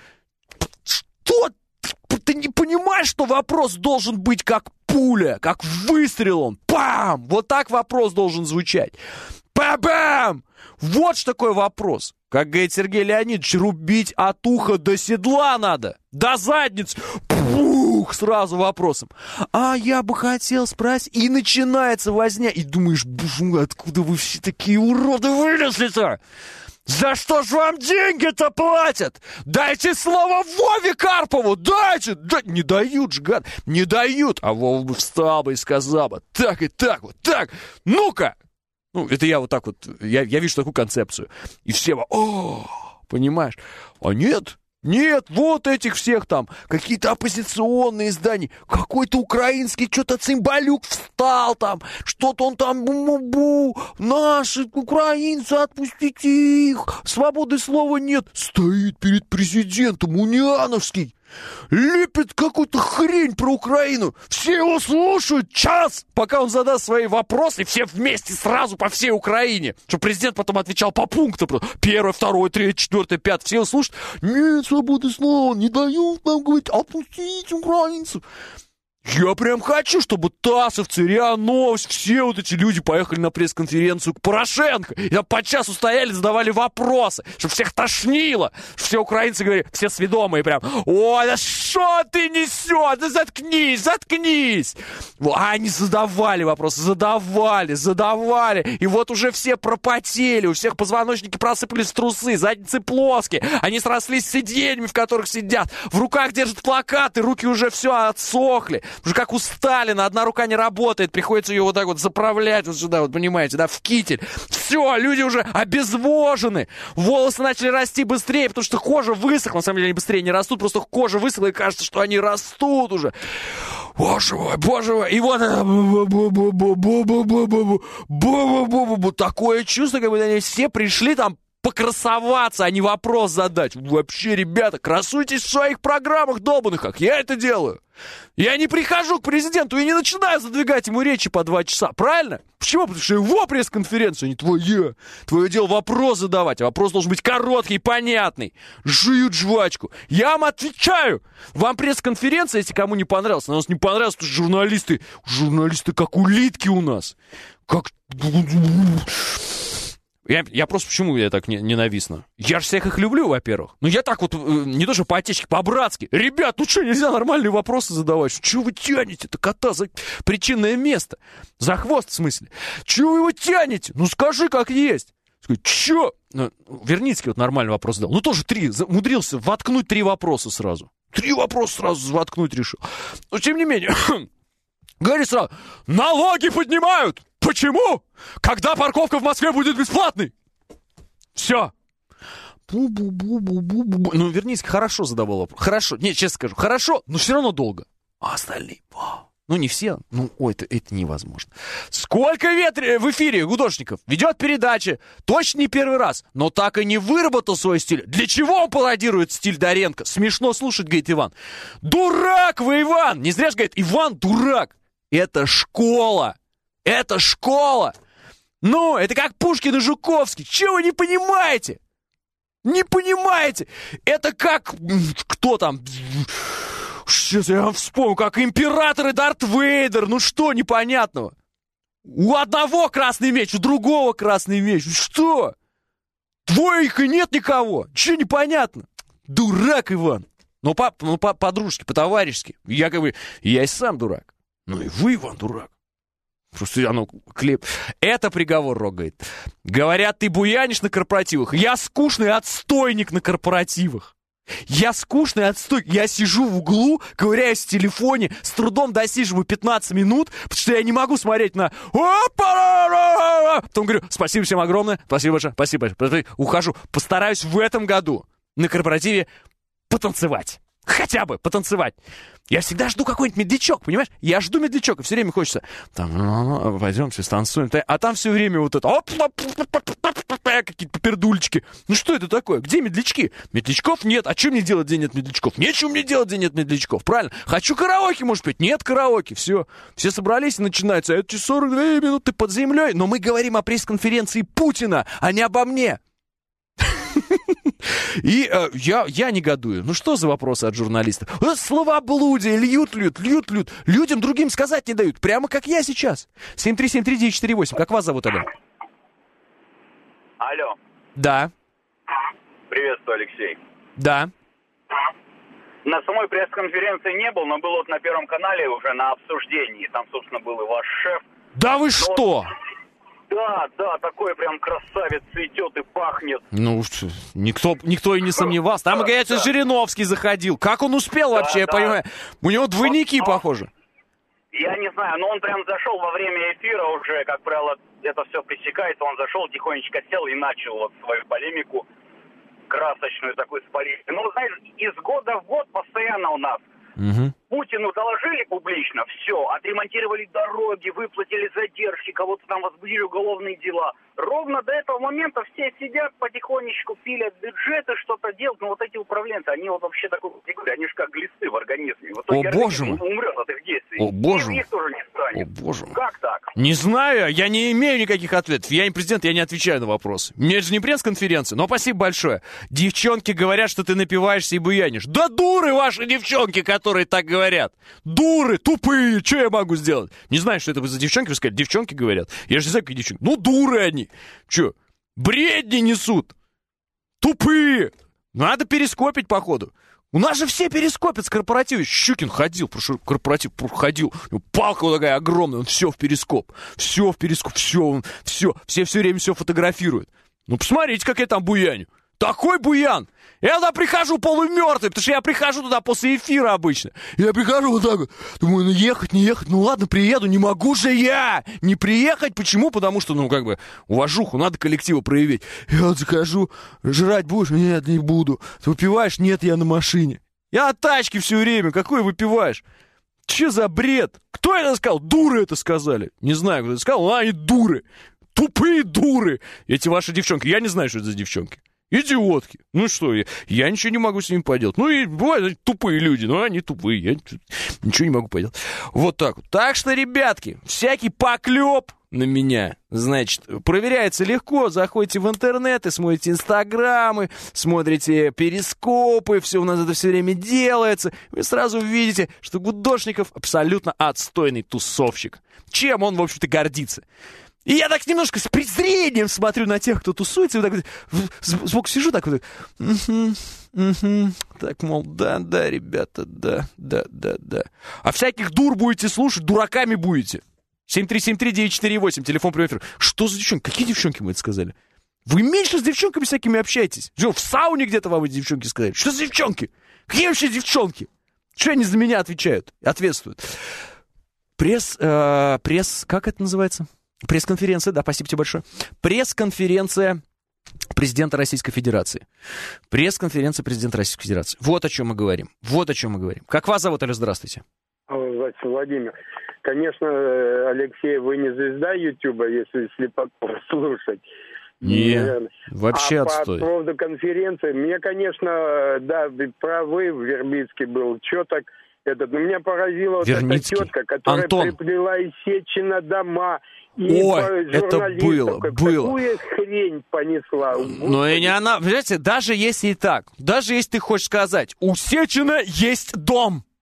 Что? Ты не понимаешь, что вопрос должен быть как пуля, как выстрел он? Пам! Вот так вопрос должен звучать. Па-бам! Вот что такой вопрос. Как говорит Сергей Леонидович, рубить от уха до седла надо. До задницы. Пух! Сразу вопросом. А я бы хотел спросить. И начинается возня. И думаешь, боже мой, откуда вы все такие уроды вылезли-то? За что же вам деньги-то платят? Дайте слово Вове Карпову, дайте! Да, не дают же, гад, не дают. А Вова бы встал бы и сказал бы, так и так, вот так, ну-ка! Ну, это я вот так вот, я, я вижу такую концепцию. И все, о, понимаешь? А нет, нет, вот этих всех там, какие-то оппозиционные издания, какой-то украинский что-то цимбалюк встал там, что-то он там, бу-бу-бу, наши украинцы, отпустите их, свободы слова нет, стоит перед президентом Униановский. Лепит какую-то хрень про Украину. Все его слушают час, пока он задаст свои вопросы, все вместе сразу по всей Украине. Чтобы президент потом отвечал по пунктам. Первое, второе, третье, четвертое, пятое. Все его слушают. Нет свободы слова, не дают нам говорить, отпустите украинцев. Я прям хочу, чтобы Тасовцы, РИА Новости, все вот эти люди поехали на пресс-конференцию к Порошенко. И там по часу стояли, задавали вопросы, чтобы всех тошнило. Все украинцы говорили, все сведомые прям, ой, да что ты несешь? Да заткнись, заткнись. А они задавали вопросы, задавали, задавали. И вот уже все пропотели, у всех позвоночники просыпались в трусы, задницы плоские. Они срослись с сиденьями, в которых сидят. В руках держат плакаты, руки уже все отсохли. Уже как у Сталина, одна рука не работает, приходится ее вот так вот заправлять вот сюда, вот понимаете, да, в китель. Все, люди уже обезвожены. Волосы начали расти быстрее, потому что кожа высохла. На самом деле они быстрее не растут, просто кожа высохла, и кажется, что они растут уже. Боже мой, боже мой. И вот такое чувство, как будто они все пришли там покрасоваться, а не вопрос задать. Вообще, ребята, красуйтесь в своих программах долбаных, как я это делаю. Я не прихожу к президенту и не начинаю задвигать ему речи по два часа, правильно? Почему? Потому что его пресс-конференция не твоя. Твое дело вопрос задавать, а вопрос должен быть короткий, понятный. Жуют жвачку. Я вам отвечаю. Вам пресс-конференция, если кому не понравилась, она у нас не понравилась, потому что журналисты, журналисты как улитки у нас. Как... Я, я просто почему я так не, ненавистно? Я же всех их люблю, во-первых. Ну, я так вот, не то что по-отечески, по-братски. Ребят, ну что, нельзя нормальные вопросы задавать? Что вы тянете-то кота за причинное место? За хвост, в смысле? Чего вы его тянете? Ну, скажи, как есть. Скажи, чё? Ну, Верницкий вот нормальный вопрос задал. Ну, тоже три, умудрился воткнуть три вопроса сразу. Три вопроса сразу воткнуть решил. Но, тем не менее, говорит сразу, налоги поднимают! Почему? Когда парковка в Москве будет бесплатной? Все. Бу-бу-бу-бу-бу-бу. Ну, Верницкий хорошо задавал вопрос. Хорошо. Не, честно скажу, хорошо, но все равно долго. А остальные... Ну, не все. Ну, ой, это, это невозможно. Сколько ветре в эфире гудошников ведет передачи. Точно не первый раз. Но так и не выработал свой стиль. Для чего он пародирует стиль Доренко? Смешно слушать, говорит Иван. Дурак вы, Иван! Не зря же говорит, Иван дурак. Это школа. Это школа! Ну, это как Пушкин и Жуковский. Чего вы не понимаете? Не понимаете? Это как... Кто там? Сейчас я вам вспомню. Как император и Дарт Вейдер. Ну что непонятного? У одного красный меч, у другого красный меч. Что? Твоих и нет никого. Че непонятно? Дурак, Иван. Ну, по, ну, по, по-дружески, по-товарищески. Я как бы, я и сам дурак. Ну и вы, Иван, дурак. Просто оно клеп. Это приговор рогает. Говорят, ты буянишь на корпоративах. Я скучный отстойник на корпоративах. Я скучный отстойник. Я сижу в углу, ковыряюсь в телефоне, с трудом досиживаю пятнадцать минут, потому что я не могу смотреть на... Потом говорю, спасибо всем огромное, спасибо большое, спасибо большое. Ухожу. Постараюсь в этом году на корпоративе потанцевать. Хотя бы потанцевать. Я всегда жду какой-нибудь медлячок, понимаешь? Я жду медлячок, и все время хочется. Там, пойдемте, станцуем. А там все время вот это... Какие-то пердульчики. Ну что это такое? Где медлячки? Медлячков нет. А что мне делать, где нет медлячков? Нечего мне делать, где нет медлячков. Правильно? Хочу караоке, может быть. Нет караоке. Все. Все собрались и начинается. А это сорок две минуты под землей. Но мы говорим о пресс-конференции Путина, а не обо мне. И э, я, я негодую. Ну что за вопросы от журналистов? Словоблудие, льют, льют, льют, льют. Людям другим сказать не дают. Прямо как я сейчас. семь три семь три девять четыре восемь. Как вас зовут, алло? Алло. Да. Приветствую, Алексей. Да. На самой пресс-конференции не был, но был вот на Первом канале уже на обсуждении. Там, собственно, был и ваш шеф. Да вы но... что? Да, да, такой прям красавец, цветет и пахнет. Ну, никто, никто и не сомневался. Там, говорят, да, Жириновский заходил. Как он успел да, вообще, да. Я понимаю? У него двойники, он, похоже. Я не знаю, но он прям зашел во время эфира уже, как правило, это все пресекается. Он зашел, тихонечко сел и начал вот свою полемику красочную такую с политикой. Ну, знаешь, из года в год постоянно у нас. Угу. Путину доложили публично, все, отремонтировали дороги, выплатили задержки, кого-то там возбудили уголовные дела. Ровно до этого момента все сидят потихонечку, пилят бюджеты, что-то делают. Но вот эти управленцы, они вот вообще такой, они же как глисты в организме. Вот О, боже мой. Умрет от их действий. О, боже мой. Их тоже не станет. О, боже мой. Как так? Не знаю, я не имею никаких ответов. Я не президент, я не отвечаю на вопросы. Мне же не пресс-конференция, но спасибо большое. Девчонки говорят, что ты напиваешься и буянишь. Да дуры ваши девчонки, которые так говорят. Дуры, тупые, что я могу сделать? Не знаю, что это за девчонки, вы сказали, девчонки говорят. Я же не знаю, какие девчонки. Ну, дуры они. Че, бредни несут. Тупые. Надо перископить, походу. У нас же все перископят с корпоратива. Щукин ходил, прошу, корпоратив ходил. Палка вот такая огромная, он все в перископ. Все в перископ, все, он, все. Все все время все фотографируют. Ну, посмотрите, как я там буяню. Такой буян. Я туда прихожу полумертвый, потому что я прихожу туда после эфира обычно. Я прихожу вот так вот. Думаю, ну ехать, не ехать. Ну ладно, приеду. Не могу же я не приехать. Почему? Потому что, ну, как бы, уважуху надо коллективу проявить. Я вот захожу, жрать будешь? Нет, не буду. Ты выпиваешь? Нет, я на машине. Я на тачке все время. Какой выпиваешь? Че за бред? Кто это сказал? Дуры это сказали. Не знаю, кто это сказал, но они дуры. Тупые дуры. Эти ваши девчонки. Я не знаю, что это за девчонки. Идиотки. Ну что, я, я ничего не могу с ними поделать. Ну и бывают тупые люди, но они тупые. Я ничего не могу поделать. Вот так вот. Так что, ребятки, всякий поклеп на меня, значит, проверяется легко. Заходите в интернет и смотрите инстаграмы, смотрите перископы. Все у нас это все время делается. Вы сразу увидите, что Гудошников абсолютно отстойный тусовщик. Чем он, в общем-то, гордится. И я так немножко с презрением смотрю на тех, кто тусуется, и вот так вот сбоку сижу, так вот, угу, угу, так, мол, да, да, ребята, да, да, да, да. А всяких дур будете слушать, дураками будете. семь три семь три девять четыре восемь, телефон прямой эфир. Что за девчонки? Какие девчонки мы это сказали? Вы меньше с девчонками всякими общаетесь. Что, в сауне где-то вам эти девчонки сказали? Что за девчонки? Какие вообще девчонки? Что они за меня отвечают? Ответствуют. Пресс, э, пресс, как это называется? Пресс-конференция, да, спасибо тебе большое. Пресс-конференция президента Российской Федерации. Пресс-конференция президента Российской Федерации. Вот о чем мы говорим. Вот о чем мы говорим. Как вас зовут, Алло, здравствуйте. Владимир. Конечно, Алексей, вы не звезда Ютуба, если слепаков слушать. Нет, вообще а отстой. по поводу конференции, мне, конечно, да, правы, в Вербицке был, что так... Этот, но меня поразила вот эта тетка, которая Антон. приплела из Сечина дома. И Ой, это было, было. Какую хрень понесла. Ну и не она, понимаете, даже если и так, даже если ты хочешь сказать, у Сечина есть дом,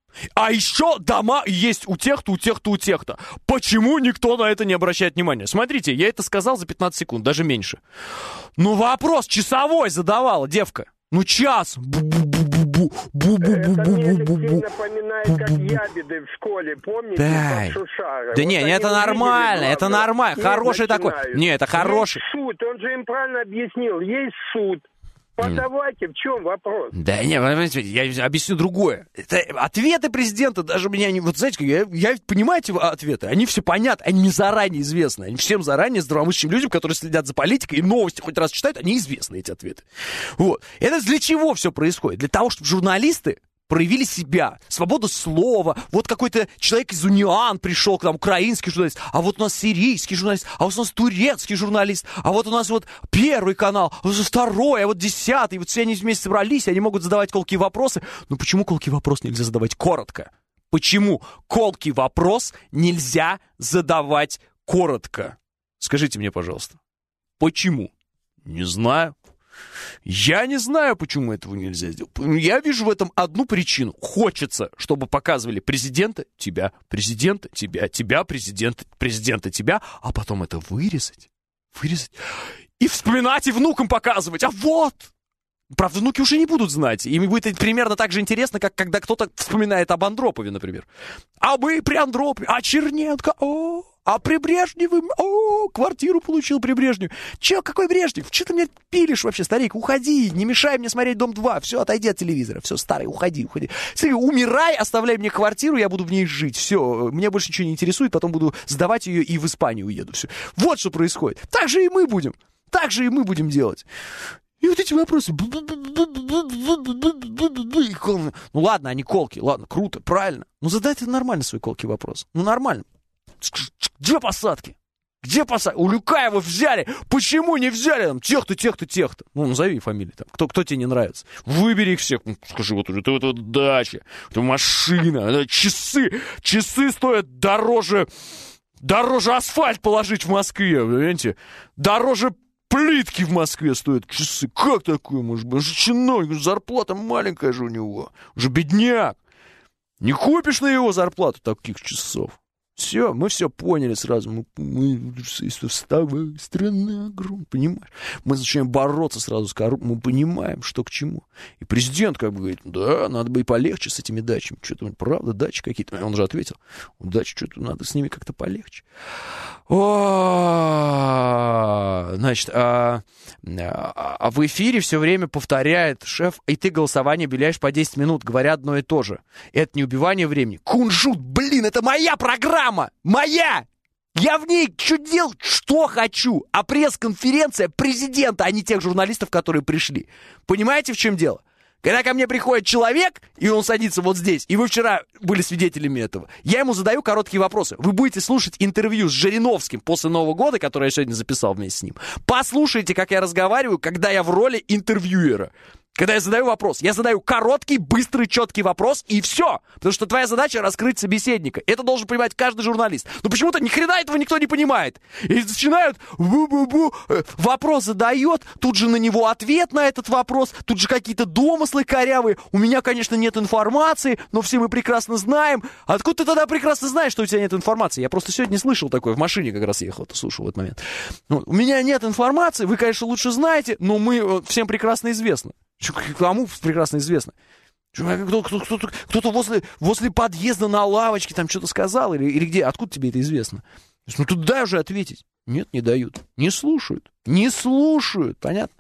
А еще дома есть у тех-то, у тех-то, у тех-то. Почему никто на это не обращает внимания? Смотрите, я это сказал за пятнадцать секунд, даже меньше. Ну, вопрос часовой задавала девка. Ну, час. Бу-бу-бу-бу-бу. Это мне сильно напоминает, как ябеды в школе, помните? Да, да не, не, это нормально, это нормально. Хороший такой. Не, это хороший. Есть суд, он же им правильно объяснил. Есть суд. Подавайте, в чем вопрос? Да не, я объясню другое. Это ответы президента даже меня не... Вот знаете, я, я понимаете ответы? Они все понятны, они не заранее известны. Они всем заранее, здравомыслящим людям, которые следят за политикой и новости хоть раз читают, они известны, эти ответы. Вот. Это для чего все происходит? Для того, чтобы журналисты проявили себя, свободу слова. Вот какой-то человек из УНИАН пришел к нам, украинский журналист, а вот у нас сирийский журналист, а вот у нас турецкий журналист, а вот у нас вот первый канал, а вот второй, а вот десятый. Вот все они вместе собрались, они могут задавать колкие вопросы. Но почему колкий вопрос нельзя задавать коротко? Почему колкий вопрос нельзя задавать коротко? Скажите мне, пожалуйста. Почему? Не знаю. Я не знаю, почему этого нельзя сделать. Я вижу в этом одну причину. Хочется, чтобы показывали президента, тебя, президента, тебя, тебя, президента, президента, тебя, а потом это вырезать, вырезать и вспоминать, и внукам показывать. А вот! Правда, внуки уже не будут знать. Им будет примерно так же интересно, как когда кто-то вспоминает об Андропове, например. А мы при Андропове, а Черненко, о, а при Брежневе, о, квартиру получил при Брежневе. Че, какой Брежнев? Че ты мне пилишь вообще, старик? Уходи, не мешай мне смотреть «Дом-два». Все, отойди от телевизора. Все, старый, уходи, уходи. Смотри, умирай, оставляй мне квартиру, я буду в ней жить. Все, меня больше ничего не интересует, потом буду сдавать ее и в Испанию уеду. Все. Вот что происходит. Так же и мы будем. Так же и мы будем делать. И вот эти вопросы. Ну ладно, они колки, ладно, круто, правильно. Ну задайте нормально свой колкий вопрос. Ну нормально. Где посадки? Где посадки? У Люкаева взяли. Почему не взяли там тех-то, тех-то, тех-то? Ну, назови фамилии там. Кто, кто тебе не нравится? Выбери их всех. Ну, скажи, вот это, это дача, это машина, это часы. Часы стоят дороже, дороже асфальт положить в Москве, понимаете? Дороже плитки в Москве стоят часы. Как такое может быть? Он же чиновник, зарплата маленькая же у него. Он же бедняк. Не купишь на его зарплату таких часов. Все, мы все поняли сразу. Мы, мы вставай, страна огромная, понимаешь? Мы начинаем бороться сразу с коррупцией. Мы понимаем, что к чему. И президент как бы говорит, да, надо бы и полегче с этими дачами. Что-то, правда, дачи какие-то. Он же ответил, дачи, что-то надо с ними как-то полегче. О, значит, а, а в эфире все время повторяет шеф, и ты голосование объявляешь по десять минут, говоря одно и то же. Это не убивание времени. Кунжут, блин, это моя программа! Моя! Я в ней что делать, что хочу. А пресс-конференция президента, а не тех журналистов, которые пришли. Понимаете, в чем дело? Когда ко мне приходит человек, и он садится вот здесь, и вы вчера были свидетелями этого, я ему задаю короткие вопросы. Вы будете слушать интервью с Жириновским после Нового года, которое я сегодня записал вместе с ним. Послушайте, как я разговариваю, когда я в роли интервьюера. Когда я задаю вопрос, я задаю короткий, быстрый, четкий вопрос, и все. Потому что твоя задача раскрыть собеседника. Это должен понимать каждый журналист. Но почему-то ни хрена этого никто не понимает. И начинают бу-бу-бу, вопрос задает, тут же на него ответ на этот вопрос, тут же какие-то домыслы корявые. У меня, конечно, нет информации, но все мы прекрасно знаем. Откуда ты тогда прекрасно знаешь, что у тебя нет информации? Я просто сегодня слышал такое, в машине как раз ехал, это слушал в этот момент. Ну, у меня нет информации, вы, конечно, лучше знаете, но мы всем прекрасно известны. Кому прекрасно известно. Кто-то, кто-то, кто-то возле, возле подъезда на лавочке там что-то сказал или, или где? Откуда тебе это известно? Ну, тут дай уже ответить. Нет, не дают. Не слушают. Не слушают. Понятно?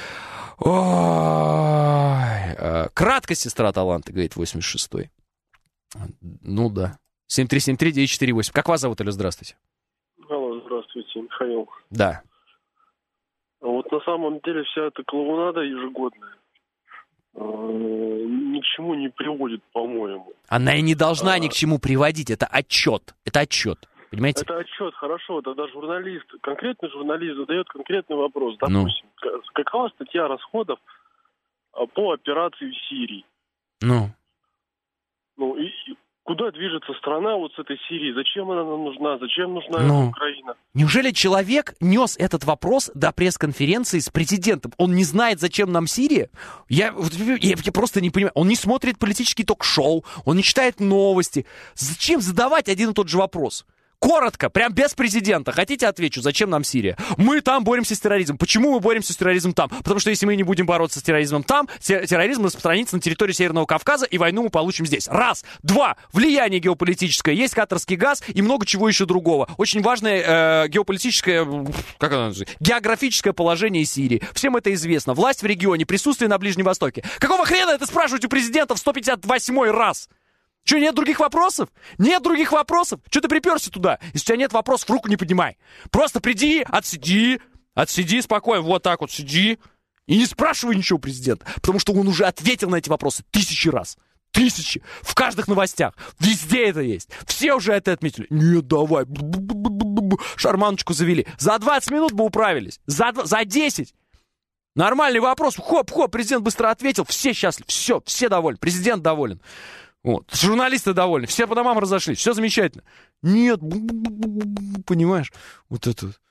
Ой. Кратко, сестра таланта, говорит восемьдесят шестой. Ну да. семь три семь три девять четыре восемь. Как вас зовут, Алло, здравствуйте? Алло, здравствуйте, Михаил. Да. Вот на самом деле вся эта клоунада ежегодная ни к чему не приводит, по-моему. Она и не должна а... ни к чему приводить. Это отчет. Это отчет. Понимаете? Это отчет, хорошо. Тогда журналист, конкретный журналист задает конкретный вопрос. Допустим, ну. какова статья расходов по операции в Сирии? Ну. Ну, и куда движется страна вот с этой Сирией? Зачем она нам нужна? Зачем нужна ну, Украина? Неужели человек нес этот вопрос до пресс-конференции с президентом? Он не знает, зачем нам Сирия? Я, я, я просто не понимаю. Он не смотрит политические ток-шоу, он не читает новости. Зачем задавать один и тот же вопрос? Коротко, прям без президента. Хотите, отвечу, зачем нам Сирия? Мы там боремся с терроризмом. Почему мы боремся с терроризмом там? Потому что если мы не будем бороться с терроризмом там, терроризм распространится на территории Северного Кавказа, и войну мы получим здесь. Раз. Два. Влияние геополитическое. Есть катарский газ и много чего еще другого. Очень важное э, геополитическое, как оно называется, географическое положение Сирии. Всем это известно. Власть в регионе, присутствие на Ближнем Востоке. Какого хрена это спрашивать у президента в сто пятьдесят восьмой раз? Что, нет других вопросов? Нет других вопросов? Что ты приперся туда? Если у тебя нет вопросов, руку не поднимай. Просто приди, отсиди, отсиди спокойно, вот так вот сиди. И не спрашивай ничего у президента, потому что он уже ответил на эти вопросы тысячи раз. Тысячи. В каждых новостях. Везде это есть. Все уже это отметили. Нет, давай. Шарманочку завели. За двадцать минут бы управились. За, за десять. Нормальный вопрос. Хоп-хоп, президент быстро ответил. Все счастливы. Все, все довольны. Президент доволен. Вот. Журналисты довольны, все по домам разошлись, все замечательно. Нет, понимаешь, вот это вот.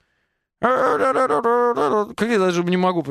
Как я даже не могу.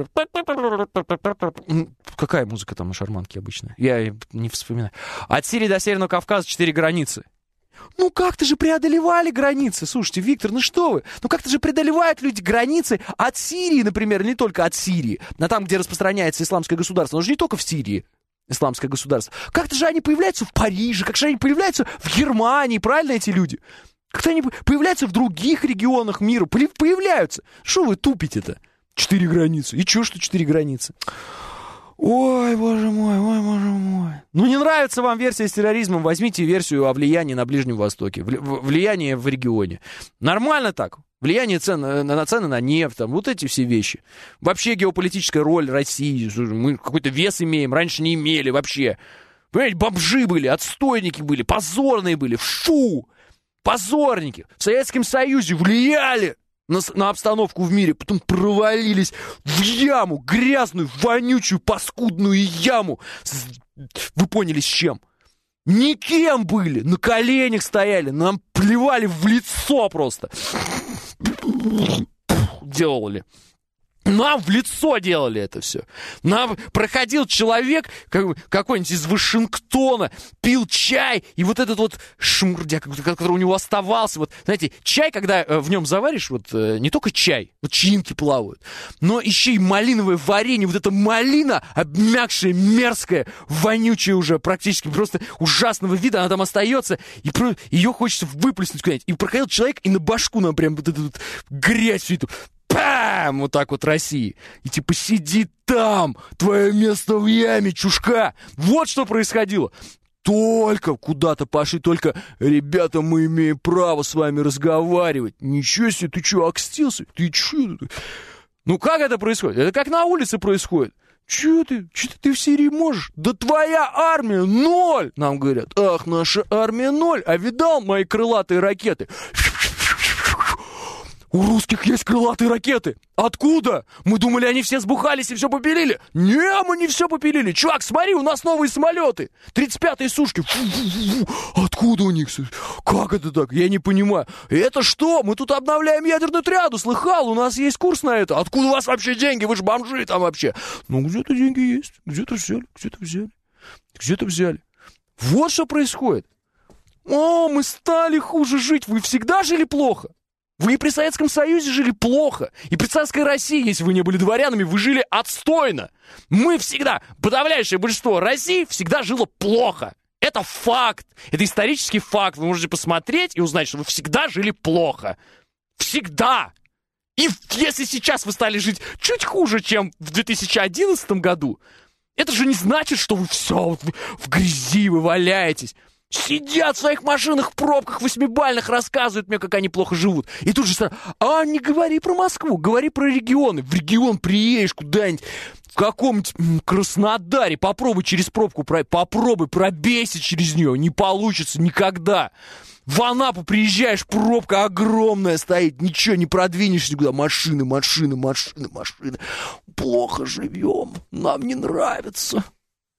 Какая музыка там на шарманке обычно? Я не вспоминаю. От Сирии до Северного Кавказа четыре границы. Ну как-то же преодолевали границы. Слушайте, Виктор, ну что вы? Ну как-то же преодолевают люди границы от Сирии, например, не только от Сирии. На там, где распространяется исламское государство, но же не только в Сирии. Исламское государство. Как-то же они появляются в Париже, как же они появляются в Германии, правильно, эти люди? Как-то они появляются в других регионах мира, появляются. Что вы тупите-то? Четыре границы. И чё, что четыре границы? Ой, боже мой, ой, боже мой. Ну, не нравится вам версия с терроризмом, возьмите версию о влиянии на Ближнем Востоке, влияние в регионе. Нормально так? Влияние цен, на цены на нефть, там, вот эти все вещи. Вообще геополитическая роль России, мы какой-то вес имеем, раньше не имели вообще. Понимаете, бомжи были, отстойники были, позорные были, фу! Позорники в Советском Союзе влияли на, на обстановку в мире, потом провалились в яму, грязную, вонючую, паскудную яму. Вы поняли, с чем? Никем были, на коленях стояли, нам плевали в лицо просто. Делали. Нам в лицо делали это все. Нам проходил человек как, какой-нибудь из Вашингтона, пил чай, и вот этот вот шмурдяк, который у него оставался, вот, знаете, чай, когда в нем заваришь, вот, не только чай, вот чаинки плавают, но еще и малиновое варенье, вот эта малина, обмякшая, мерзкая, вонючая уже, практически просто ужасного вида, она там остается, и про... ее хочется выплеснуть куда-нибудь. И проходил человек, и на башку нам прям вот эту вот грязь всю эту... Пам! Вот так вот России. И типа сиди там, твое место в яме, чушка. Вот что происходило. Только куда-то пошли, только, ребята, мы имеем право с вами разговаривать. Ничего себе, ты что, окстился? Ты что? Ну как это происходит? Это как на улице происходит. Че ты? Че ты, ты в Сирии можешь? Да твоя армия ноль! Нам говорят. Ах, наша армия ноль. А видал мои крылатые ракеты? У русских есть крылатые ракеты. Откуда? Мы думали, они все сбухались и все попилили. Не, мы не все попилили. Чувак, смотри, у нас новые самолеты. тридцать пятые сушки. Фу-фу-фу. Откуда у них? Как это так? Я не понимаю. Это что? Мы тут обновляем ядерную триаду. Слыхал, у нас есть курс на это. Откуда у вас вообще деньги? Вы же бомжи там вообще. Ну, где-то деньги есть. Где-то взяли, где-то взяли. Где-то взяли. Вот что происходит. О, мы стали хуже жить. Вы всегда жили плохо. Вы и при Советском Союзе жили плохо. И при царской России, если вы не были дворянами, вы жили отстойно. Мы всегда, подавляющее большинство России всегда жило плохо. Это факт. Это исторический факт. Вы можете посмотреть и узнать, что вы всегда жили плохо. Всегда. И если сейчас вы стали жить чуть хуже, чем в две тысячи одиннадцатом году, это же не значит, что вы все в грязи, вы валяетесь. Сидят в своих машинах в пробках восьмибальных, рассказывают мне, как они плохо живут. И тут же, а не говори про Москву, говори про регионы. В регион приедешь куда-нибудь, в каком-нибудь Краснодаре, попробуй через пробку, попробуй пробейся через нее, не получится никогда. В Анапу приезжаешь, пробка огромная стоит, ничего, не продвинешься никуда. Машины, машины, машины, машины. Плохо живем, нам не нравится.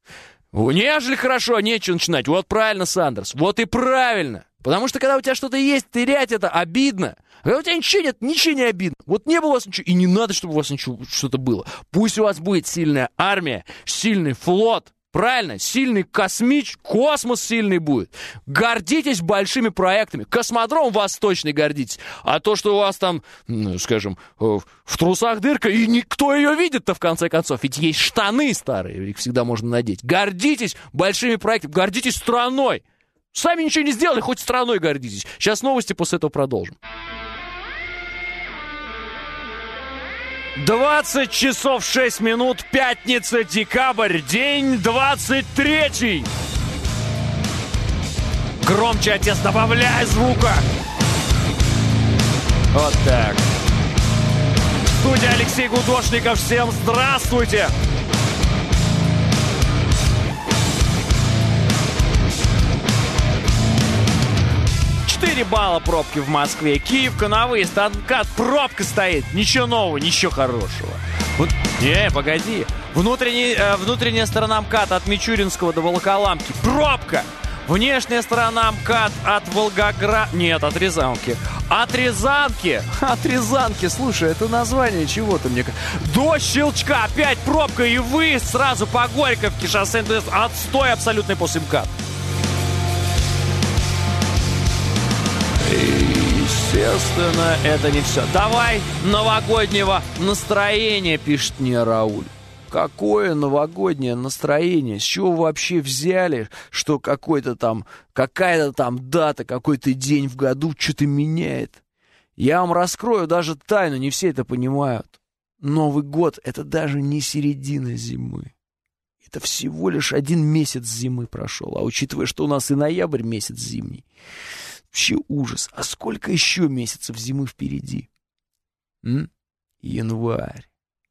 Нежели хорошо, нечего начинать. Вот правильно, Сандерс, вот и правильно. Потому что когда у тебя что-то есть, терять это обидно. А когда у тебя ничего нет, ничего не обидно. Вот не было у вас ничего, и не надо, чтобы у вас ничего, что-то было. Пусть у вас будет сильная армия, сильный флот, правильно, сильный космич, космос сильный будет. Гордитесь большими проектами. Космодром восточный гордитесь. А то, что у вас там, ну, скажем, в трусах дырка, и никто ее видит-то в конце концов. Ведь есть штаны старые, их всегда можно надеть. Гордитесь большими проектами, гордитесь страной. Сами ничего не сделали, хоть страной гордитесь. Сейчас новости, после этого продолжим. двадцать часов шесть минут, пятница, декабрь, день двадцать третий. Громче, отец, добавляй звука. Вот так. Студия Алексей Гудошников, всем здравствуйте. четыре балла пробки в Москве. Киевка на выезд. Откат. Пробка стоит. Ничего нового, ничего хорошего. Вот, не, погоди. Внутренний, э, внутренняя сторона МКАД от Мичуринского до Волоколамки. Пробка. Внешняя сторона МКАД от Волгограда... Нет, от Рязанки. От Рязанки. От Рязанки. Слушай, это название чего-то мне... До Щелчка. Опять пробка и выезд сразу по Горьковке. Шоссе МТС. Отстой абсолютный после МКАД. Естественно, это не все. Давай новогоднего настроения, пишет мне Рауль. Какое новогоднее настроение? С чего вы вообще взяли, что какой-то там, какая-то там дата, какой-то день в году что-то меняет? Я вам раскрою даже тайну, не все это понимают. Новый год — это даже не середина зимы. Это всего лишь один месяц зимы прошел. А учитывая, что у нас и ноябрь месяц зимний, вообще ужас. А сколько еще месяцев зимы впереди? М? Январь,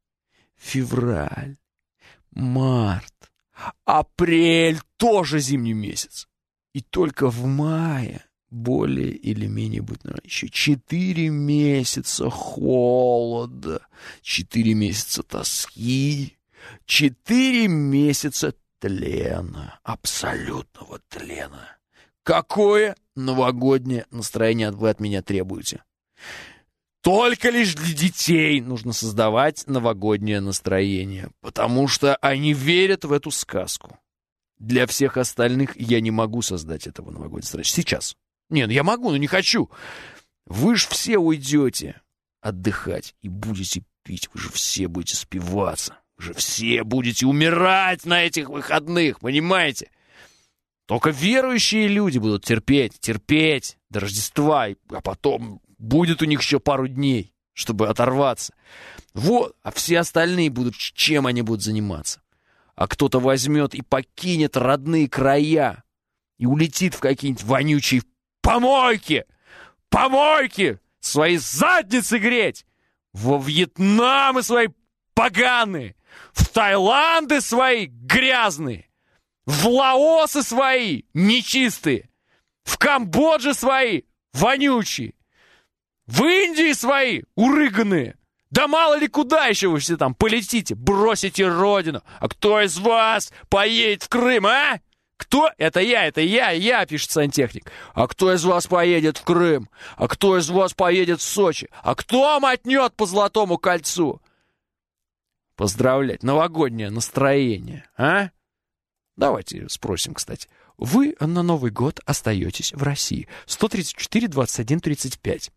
февраль, март, апрель тоже зимний месяц. И только в мае более или менее будет, наверное, еще четыре месяца холода, четыре месяца тоски, четыре месяца тлена, абсолютного тлена. Какое новогоднее настроение вы от меня требуете? Только лишь для детей нужно создавать новогоднее настроение, потому что они верят в эту сказку. Для всех остальных я не могу создать этого новогоднего настроения. Сейчас. Нет, я могу, но не хочу. Вы же все уйдете отдыхать и будете пить. Вы же все будете спиваться. Вы же все будете умирать на этих выходных, понимаете? Только верующие люди будут терпеть, терпеть до Рождества, а потом будет у них еще пару дней, чтобы оторваться. Вот, а все остальные будут, чем они будут заниматься? А кто-то возьмет и покинет родные края и улетит в какие-нибудь вонючие помойки, помойки, свои задницы греть, во Вьетнамы свои поганые, в Таиланды свои грязные, в Лаосы свои нечистые, в Камбодже свои вонючие, в Индии свои урыганные. Да мало ли куда еще вы все там полетите, бросите родину. А кто из вас поедет в Крым, а? Кто? Это я, это я, я, пишет сантехник. А кто из вас поедет в Крым? А кто из вас поедет в Сочи? А кто мотнет по Золотому кольцу? Поздравлять, новогоднее настроение, а? Давайте спросим, кстати. Вы на Новый год остаетесь в России. сто тридцать четыре двадцать один тридцать пять.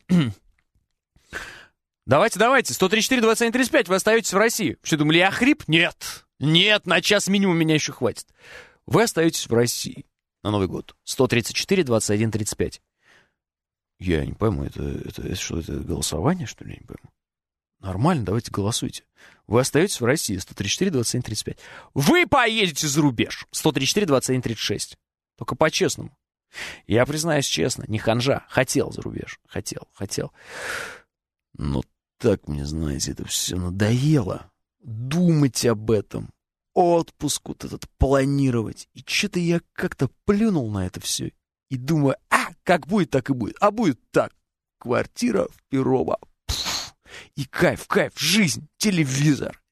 Давайте, давайте. сто тридцать четыре двадцать один тридцать пять. Вы остаетесь в России. Что, думали, я хрип? Нет. Нет, на час минимум меня еще хватит. Вы остаетесь в России на Новый год. сто тридцать четыре двадцать один тридцать пять. Я не пойму, это, это, это что, это голосование, что ли? Я не пойму. Нормально, давайте голосуйте. Вы остаетесь в России. сто тридцать четыре двадцать один тридцать пять. Вы поедете за рубеж. сто тридцать четыре двадцать один тридцать шесть. Только по-честному. Я признаюсь честно, не ханжа. Хотел за рубеж. Хотел, хотел. Но так мне, знаете, это все надоело. Думать об этом. Отпуск вот этот планировать. И что-то я как-то плюнул на это все. И думаю, а, как будет, так и будет. А будет так. Квартира в Перово. И кайф, кайф, жизнь, телевизор,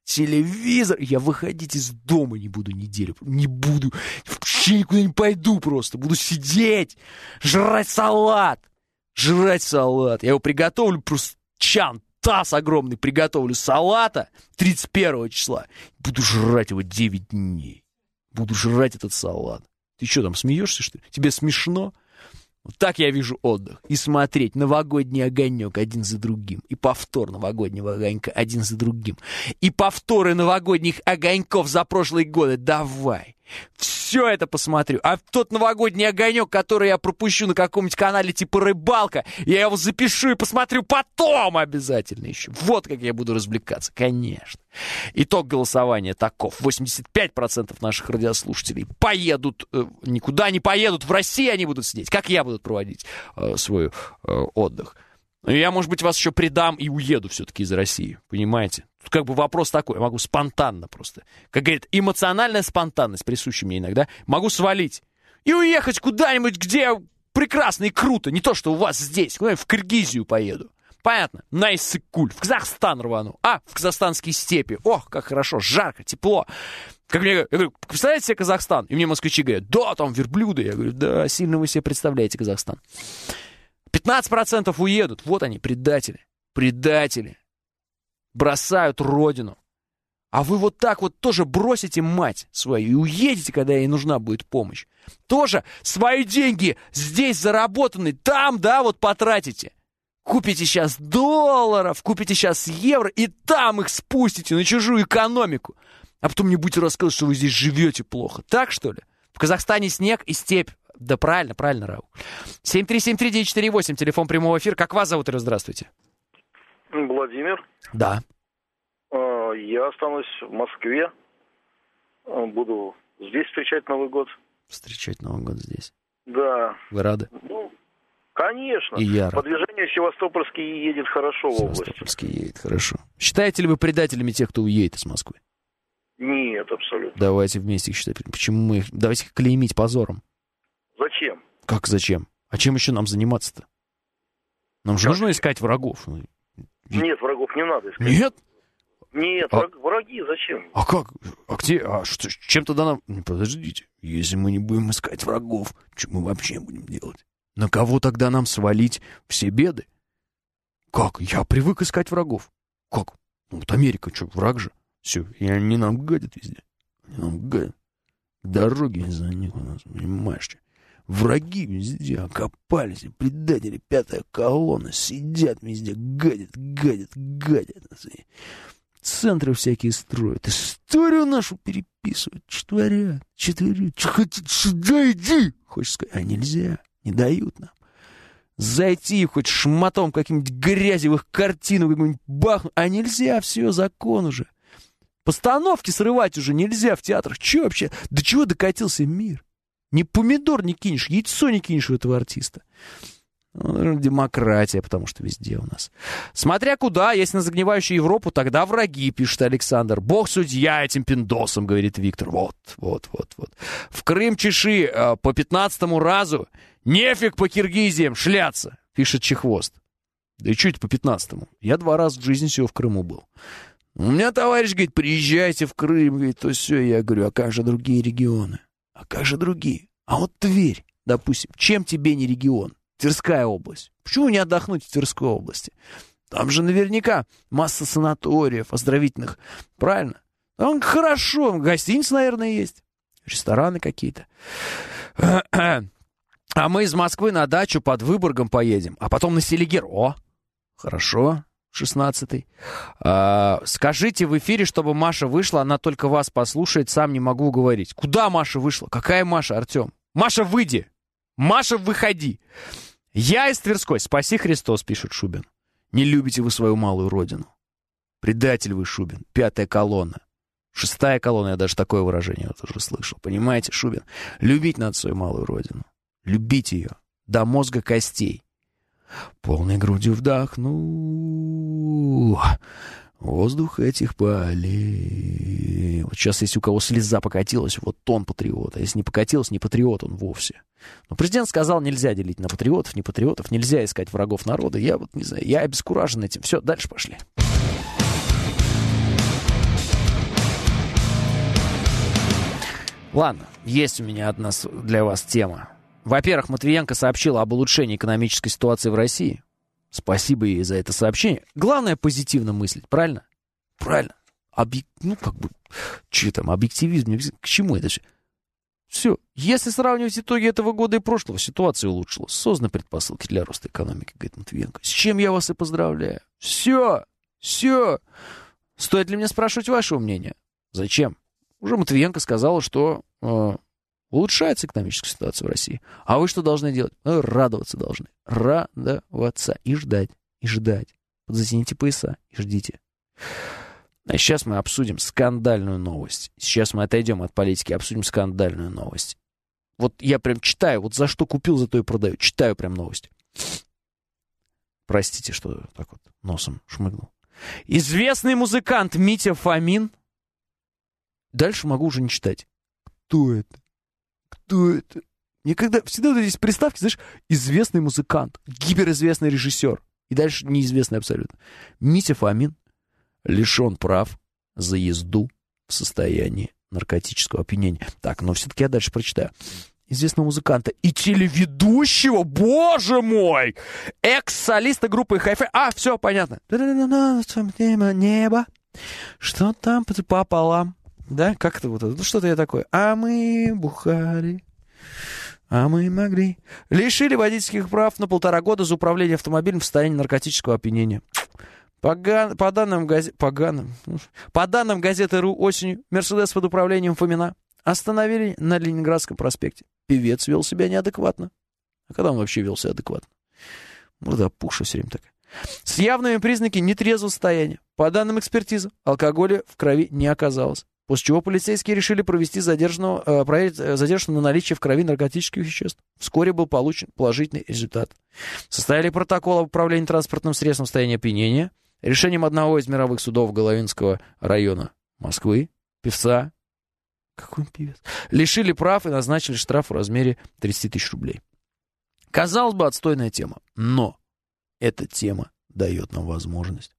телевизор. Я выходить из дома не буду неделю. Не буду. Вообще никуда не пойду просто. Буду сидеть, жрать салат. Жрать салат. Я его приготовлю просто чан, таз огромный приготовлю салата тридцать первого числа. Буду жрать его девять дней. Буду жрать этот салат. Ты что там, смеешься, что ли? Тебе смешно? Вот так я вижу отдых. И смотреть новогодний огонек один за другим. И повтор новогоднего огонька один за другим. И повторы новогодних огоньков за прошлые годы. Давай. Все это посмотрю. А тот новогодний огонек, который я пропущу на каком-нибудь канале типа «Рыбалка», я его запишу и посмотрю потом обязательно еще. Вот как я буду развлекаться, конечно. Итог голосования таков. восемьдесят пять процентов наших радиослушателей поедут, э, никуда не поедут, в России они будут сидеть. Как я буду проводить э, свой э, отдых? Я, может быть, вас еще предам и уеду все-таки из России, понимаете? Тут как бы вопрос такой, я могу спонтанно просто, как говорят, эмоциональная спонтанность, присущая мне иногда, могу свалить и уехать куда-нибудь, где прекрасно и круто, не то, что у вас здесь, куда-нибудь в Киргизию поеду. Понятно, на Иссык-Куль, в Казахстан рвану, а, в казахстанские степи, ох, как хорошо, жарко, тепло. Как мне, я говорю, представляете себе Казахстан? И мне москвичи говорят, да, там верблюды. Я говорю, да, сильно вы себе представляете Казахстан. пятнадцать процентов уедут. Вот они, предатели. Предатели. Бросают родину. А вы вот так вот тоже бросите мать свою и уедете, когда ей нужна будет помощь. Тоже свои деньги здесь заработанные, там, да, вот потратите. Купите сейчас долларов, купите сейчас евро и там их спустите на чужую экономику. А потом мне будете рассказывать, что вы здесь живете плохо. Так, что ли? В Казахстане снег и степь. Да правильно, правильно, Рау. семь три семь три девять четыре восемь, телефон прямого эфира. Как вас зовут, Ира? Здравствуйте. Владимир. Да. Я останусь в Москве. Буду здесь встречать Новый год. Встречать Новый год здесь? Да. Вы рады? Ну, конечно. И я рад. По движению Севастопольский едет хорошо в область. Севастопольский едет хорошо. Считаете ли вы предателями тех, кто уедет из Москвы? Нет, абсолютно. Давайте вместе их считать. Почему мы их... Давайте их клеймить позором. Зачем? Как зачем? А чем еще нам заниматься-то? Нам же как? Нужно искать врагов. Нет, врагов не надо искать. Нет? Нет, а... враги зачем? А как? А где? А что, чем тогда нам... Подождите. Если мы не будем искать врагов, что мы вообще будем делать? На кого тогда нам свалить все беды? Как? Я привык искать врагов. Как? Ну, вот Америка, что, враг же? Все, и они нам гадят везде. Они нам гадят. Дороги из-за них у нас, понимаешь, что? Враги везде окопались, предатели, пятая колонна, сидят везде, гадят, гадят, гадят. Центры всякие строят, историю нашу переписывают, что творят, что творят, что хотят, сюда иди, хочешь сказать, а нельзя, не дают нам. Зайти хоть шматом каким-нибудь грязи в их картину какую-нибудь бахнуть, а нельзя, все, закон уже. Постановки срывать уже нельзя в театрах, че вообще, до чего докатился мир? Ни помидор не кинешь, яйцо не кинешь у этого артиста. Ну, демократия, потому что везде у нас. Смотря куда, если на загнивающую Европу, тогда враги, пишет Александр. Бог судья этим пиндосом, говорит Виктор. Вот, вот, вот, вот. В Крым чеши э, по пятнадцатому разу. Нефиг по Киргизиям шляться, пишет Чехвост. Да и что это по пятнадцатому? Я два раза в жизни всего в Крыму был. У меня товарищ говорит, приезжайте в Крым, говорит, то все. Я говорю, а как же другие регионы? А как же другие? А вот Тверь, допустим, чем тебе не регион? Тверская область. Почему не отдохнуть в Тверской области? Там же наверняка масса санаториев, оздоровительных. Правильно? Там хорошо. Гостиницы, наверное, есть. Рестораны какие-то. А мы из Москвы на дачу под Выборгом поедем. А потом на Селигер. О, хорошо. шестнадцатый. А, скажите в эфире, чтобы Маша вышла. Она только вас послушает. Сам не могу говорить. Куда Маша вышла? Какая Маша, Артем? Маша, выйди. Маша, выходи. Я из Тверской. Спаси Христос, пишет Шубин. Не любите вы свою малую родину. Предатель вы, Шубин. Пятая колонна. Шестая колонна. Я даже такое выражение вот уже слышал. Понимаете, Шубин? Любить надо свою малую родину. Любить ее. До мозга костей. Полной грудью вдохну воздух этих полей. Вот сейчас, если у кого слеза покатилась, вот он патриот. А если не покатилась, не патриот он вовсе. Но президент сказал, нельзя делить на патриотов, не патриотов, нельзя искать врагов народа. Я вот не знаю, я обескуражен этим. Все, дальше пошли. Ладно, есть у меня одна для вас тема. Во-первых, Матвиенко сообщила об улучшении экономической ситуации в России. Спасибо ей за это сообщение. Главное, позитивно мыслить, правильно? Правильно. Объек... Ну, как бы, что там, объективизм, к чему это все? Все. Если сравнивать итоги этого года и прошлого, ситуация улучшилась. Созданы предпосылки для роста экономики, говорит Матвиенко. С чем я вас и поздравляю. Все. Все. Стоит ли мне спрашивать вашего мнения? Зачем? Уже Матвиенко сказала, что э, улучшается экономическая ситуация в России. А вы что должны делать? Ну, радоваться должны. Радоваться. И ждать. И ждать. Затяните пояса и ждите. А сейчас мы обсудим скандальную новость. Сейчас мы отойдем от политики, обсудим скандальную новость. Вот я прям читаю, вот за что купил, за то и продаю. Читаю прям новость. Простите, что так вот носом шмыгнул. Известный музыкант Митя Фомин. Дальше могу уже не читать. Кто это? Кто это? Мне когда всегда вот здесь приставки, знаешь, известный музыкант, гиперизвестный режиссер. И дальше неизвестный абсолютно. Митя Фомин лишен прав за езду в состоянии наркотического опьянения. Так, но все-таки я дальше прочитаю. Известного музыканта и телеведущего, боже мой, экс-солиста группы Hi-Fi. А, все, понятно. Небо, что там пополам. Да, как это вот, ну что-то я такое. А мы бухали, а мы могли. Лишили водительских прав на полтора года за управление автомобилем в состоянии наркотического опьянения. По, по, данным газе... по, данным... по данным газеты РУ осенью, Мерседес под управлением Фомина остановили на Ленинградском проспекте. Певец вел себя неадекватно. А когда он вообще вел себя адекватно? Морда опухшая все время такая. С явными признаками нетрезвого состояния. По данным экспертизы, алкоголя в крови не оказалось. После чего полицейские решили провести задержанного, э, проверить задержанного на наличие в крови наркотических веществ. Вскоре был получен положительный результат. Составили протокол об управлении транспортным средством в состоянии опьянения. Решением одного из мировых судов Головинского района Москвы, певца, какой он певец, лишили прав и назначили штраф в размере тридцать тысяч рублей. Казалось бы, отстойная тема, но эта тема дает нам возможность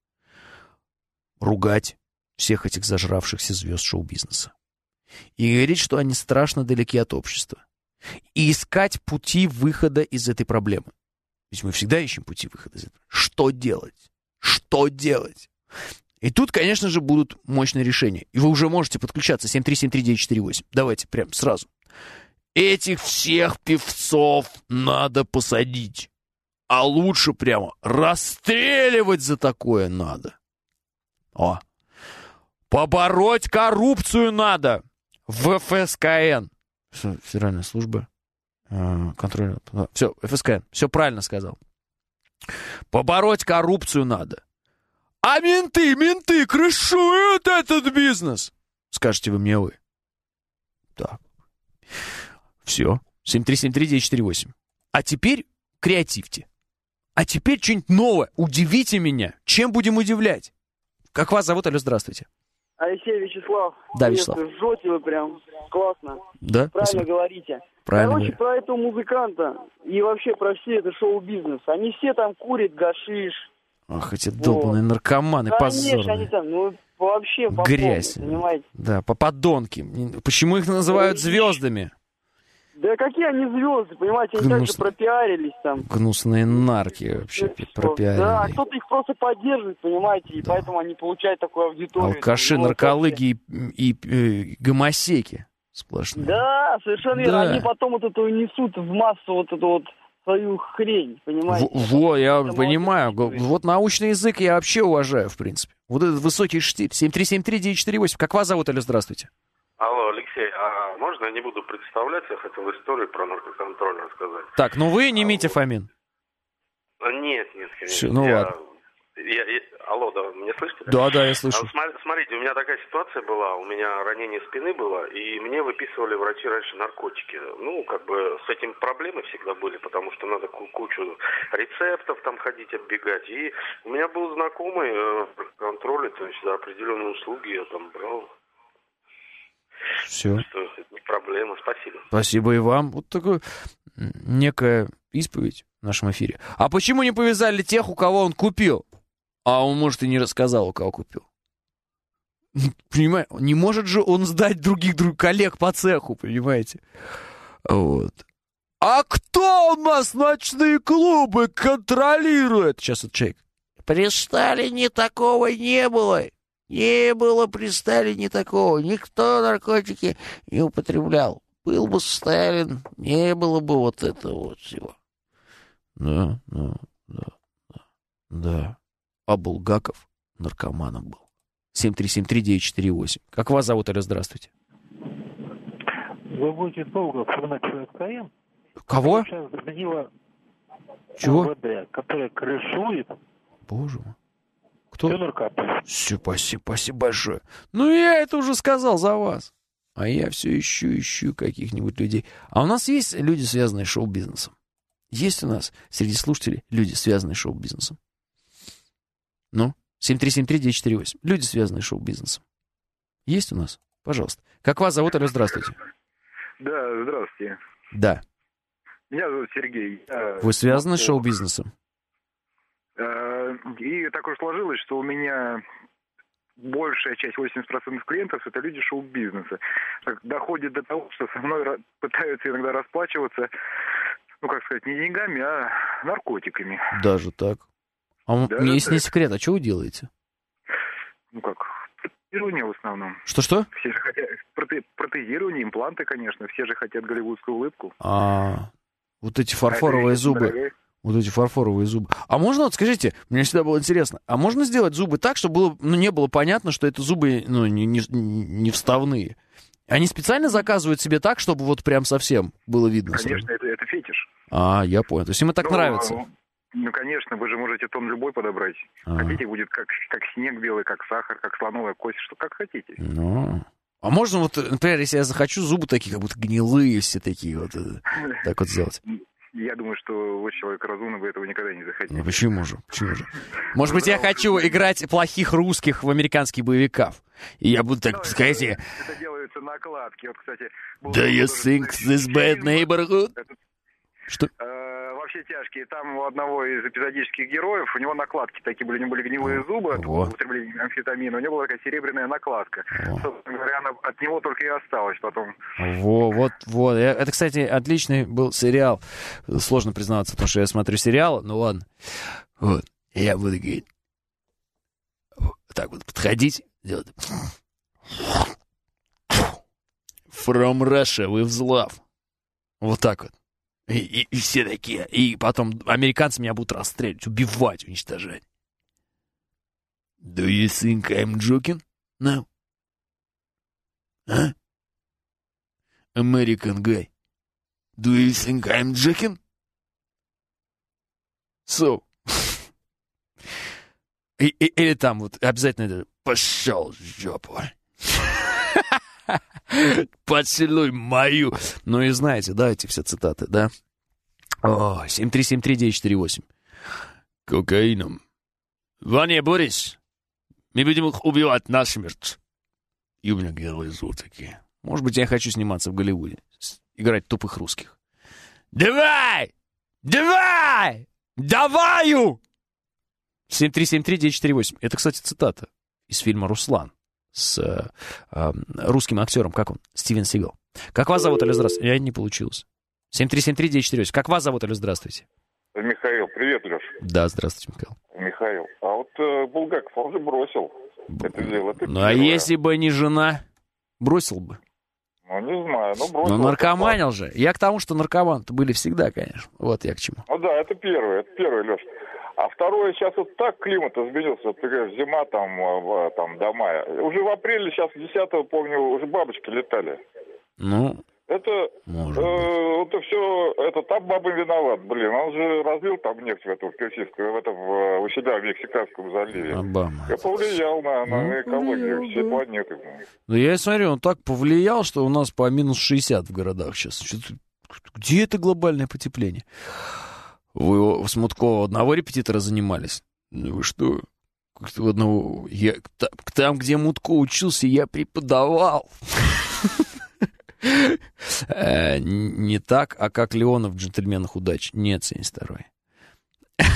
ругать всех этих зажравшихся звезд шоу-бизнеса и говорить, что они страшно далеки от общества, и искать пути выхода из этой проблемы. Ведь мы всегда ищем пути выхода из этого. Что делать? Что делать? И тут, конечно же, будут мощные решения. И вы уже можете подключаться. семь три семь три девять четыре восемь. Давайте прям сразу. Этих всех певцов надо посадить. А лучше прямо расстреливать за такое надо. О. Побороть коррупцию надо. В эф эс ка эн. Федеральная служба контроля. Все, эф эс ка эн. Все правильно сказал. Побороть коррупцию надо. А менты, менты крышуют этот бизнес. Скажете вы мне вы. Так. Все. семь три семь три девять четыре восемь. А теперь креативьте. А теперь что-нибудь новое. Удивите меня. Чем будем удивлять? Как вас зовут? Алло, здравствуйте. Алексей, Вячеслав. Да, Вячеслав. Жжете вы прям. Классно. Да? Правильно Спасибо. говорите. Правильно Короче, говорю. про этого музыканта и вообще про все это шоу-бизнес. Они все там курят гашиш. Ах, эти долбаные вот. наркоманы, Конечно, позорные. они там, ну, вообще по Грязь. полной, понимаете? Да, по подонки. Почему их называют Ой. звездами? Да какие они звезды, понимаете? Они Гнус... также пропиарились там. Гнусные нарки вообще пропиаренные. Да, кто-то их просто поддерживает, понимаете, и да. поэтому они получают такую аудиторию. Алкаши, там, нарколыги и, и, и гомосеки сплошные. Да, совершенно верно. Да. Они потом вот это несут в массу вот эту вот свою хрень, понимаете? Во, я это понимаю. Вот научный язык я вообще уважаю, в принципе. Вот этот высокий штиль. семь три семь три девять четыре восемь. Как вас зовут, Алло, здравствуйте? Алло, Алексей, а можно я не буду представляться? Я хотел историю про наркоконтроль рассказать. Так, ну вы не Митя Фомин. Нет, нет, конечно. Все, ну я, ладно. Я, я, алло, да, меня слышите? Да, да, я слышу. А, смотрите, у меня такая ситуация была, у меня ранение спины было, и мне выписывали врачи раньше наркотики. Ну, как бы с этим проблемы всегда были, потому что надо кучу рецептов там ходить, оббегать. И у меня был знакомый э, контроль, то есть за определенные услуги я там брал. Все. Что это не проблема, спасибо. Спасибо и вам. Вот такая некая исповедь в нашем эфире. А почему не повязали тех, у кого он купил? А он, может, и не рассказал, у кого купил. Понимаете, не может же он сдать других друг, коллег по цеху, понимаете? Вот. А кто у нас ночные клубы контролирует? Сейчас вот человек. При Сталине такого не было. Не было при Сталине такого. Никто наркотики не употреблял. Был бы Сталин, не было бы вот этого вот всего. Да, да, да, да, да. А Булгаков наркоманом был. семь три семь три девять четыре восемь. Как вас зовут, Алло, здравствуйте. Вы будете долго вспоминать ФСКМ? Кого? Сейчас заменила Чего? МВД, которая крышует. Боже мой. Кто? Все наркоту. Все, спасибо, спасибо большое. Ну, я это уже сказал за вас. А я все ищу, ищу каких-нибудь людей. А у нас есть люди, связанные с шоу-бизнесом? Есть у нас среди слушателей люди, связанные с шоу-бизнесом? Ну, семь три семь три девять четыре восемь. Люди, связанные с шоу-бизнесом. Есть у нас? Пожалуйста. Как вас зовут? Алло, здравствуйте. Да, здравствуйте. Да. Меня зовут Сергей. Вы связаны с шоу-бизнесом? И так уж сложилось, что у меня большая часть, восемьдесят процентов клиентов, это люди шоу-бизнеса. Доходит до того, что со мной пытаются иногда расплачиваться, ну, как сказать, не деньгами, а наркотиками. Даже так? А да, мне есть не секрет, а что вы делаете? Ну, как, протезирование в основном. Что-что? Все же хотят, проте, протезирование, импланты, конечно, все же хотят голливудскую улыбку. А, вот эти фарфоровые а зубы. Дорогая. Вот эти фарфоровые зубы. А можно, вот скажите, мне всегда было интересно, а можно сделать зубы так, чтобы было, ну, не было понятно, что это зубы, ну, не, не, не вставные? Они специально заказывают себе так, чтобы вот прям совсем было видно? Конечно, это, это фетиш. А, я понял. То есть им так ну, нравится? Ну, конечно, вы же можете тон любой подобрать. А. Хотите, будет как, как снег белый, как сахар, как слоновая кость, что как хотите. Ну... А можно вот, например, если я захочу, зубы такие, как будто гнилые все такие вот, так вот сделать? Я думаю, что вот человек разумный бы этого никогда не захотел. Ну, почему же? Почему же? Может быть, я хочу играть плохих русских в американских боевиках. И я буду так, сказать... Это делаются накладки. Вот, кстати... Do you think this bad neighborhood? Что? Во все тяжкие. Там у одного из эпизодических героев, у него накладки такие были, у него были гнилые зубы от употребления амфетамина, у него была такая серебряная накладка. Во. Собственно говоря, она от него только и осталась потом. Во, вот, вот. Это, кстати, отличный был сериал. Сложно признаться, потому что я смотрю сериалы, ну ладно. Вот. И я буду говорить, так вот подходить, делать. From Russia with love. Вот так вот. И, и, и все такие. И потом американцы меня будут расстрелять, убивать, уничтожать. Do you think I'm joking? No. А? American guy. Do you think I'm joking? So. и, и, или там вот обязательно это пошел в жопу. Поцелуй мою. Ну и знаете, да, эти все цитаты, да? О, семь три семь три девять четыре восемь. Кокаином. Ваня, Борис, мы будем их убивать насмерть. И у меня герои зовут такие. Может быть, я хочу сниматься в Голливуде. Играть тупых русских. Давай! Давай! Даваю! семь три семь три девять четыре восемь. Это, кстати, цитата из фильма «Руслан». С э, э, русским актером, как он? Стивен Сигал. Как вас зовут, Алло, здравствуйте? Я не получилось. семь три семь три девять четыре восемь. Как вас зовут, Алло, здравствуйте? Михаил, привет, Леш. Да, здравствуйте, Михаил. Михаил, а вот э, Булгаков, он же бросил Б... это дело. Это ну, а если бы не жена, бросил бы? Ну, не знаю, ну бросил. Ну, наркоманил же. Я к тому, что наркоманы-то были всегда, конечно. Вот я к чему. Ну да, это первое, это первое, Леш. А второе, сейчас вот так климат изменился, вот ты говоришь, зима там, там до мая. Уже в апреле, сейчас десятого, помню, уже бабочки летали. Ну, это, э, это все, это там баба виноват, блин. Он же разлил там нефть в эту, в Персидскую, в этом, в, у себя в Мексиканском заливе. Обама. Я повлиял на, на ну, экологию повлиял, всей да. планеты. Ну, я смотрю, он так повлиял, что у нас по минус шестьдесят в городах сейчас. Что-то, где это глобальное потепление? Вы с Мутко одного репетитора занимались? Ну вы что? Как-то одного... Я... Там, где Мутко учился, я преподавал. Не так, а как Леонов в «Джентльменах удачи». Нет, семьдесят второй.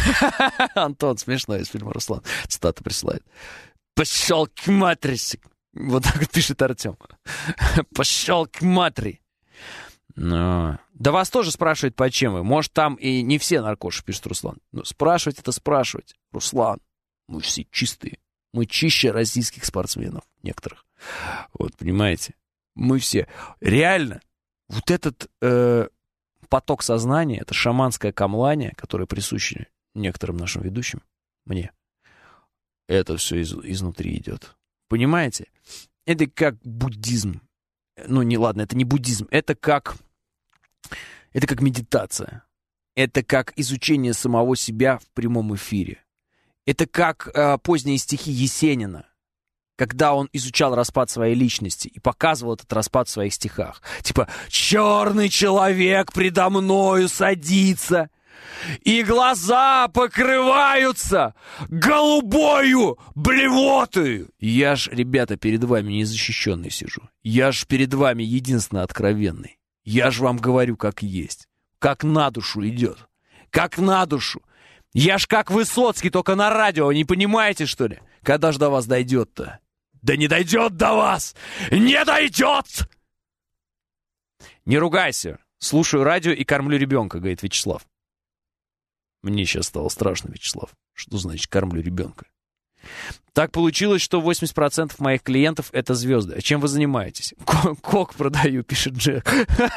Антон, смешно из фильма «Руслан». Цитата присылает. Пошел к матрице. Вот так вот пишет Артем. Пошел к матери. Но... Да вас тоже спрашивают, почем вы. Может, там и не все наркоши, пишет Руслан. Ну, спрашивать это спрашивать. Руслан, мы все чистые. Мы чище российских спортсменов некоторых. Вот, понимаете? Мы все... Реально, вот этот э, поток сознания, это шаманское камлание, которое присуще некоторым нашим ведущим, мне, это все из, изнутри идет. Понимаете? Это как буддизм. Ну, не, ладно, это не буддизм. Это как... Это как медитация. Это как изучение самого себя в прямом эфире. Это как э, поздние стихи Есенина, когда он изучал распад своей личности и показывал этот распад в своих стихах. Типа «Черный человек предо мною садится, и глаза покрываются голубою блевотою». Я ж, ребята, перед вами незащищенный сижу. Я ж перед вами единственно откровенный. Я ж вам говорю, как есть. Как на душу идет. Как на душу. Я ж как Высоцкий, только на радио. Не понимаете, что ли? Когда ж до вас дойдет-то? Да не дойдет до вас! Не дойдет! Не ругайся. Слушаю радио и кормлю ребенка, говорит Вячеслав. Мне сейчас стало страшно, Вячеслав. Что значит кормлю ребенка? Так получилось, что восемьдесят процентов моих клиентов — это звезды. А чем вы занимаетесь? Кок продаю, пишет Джек.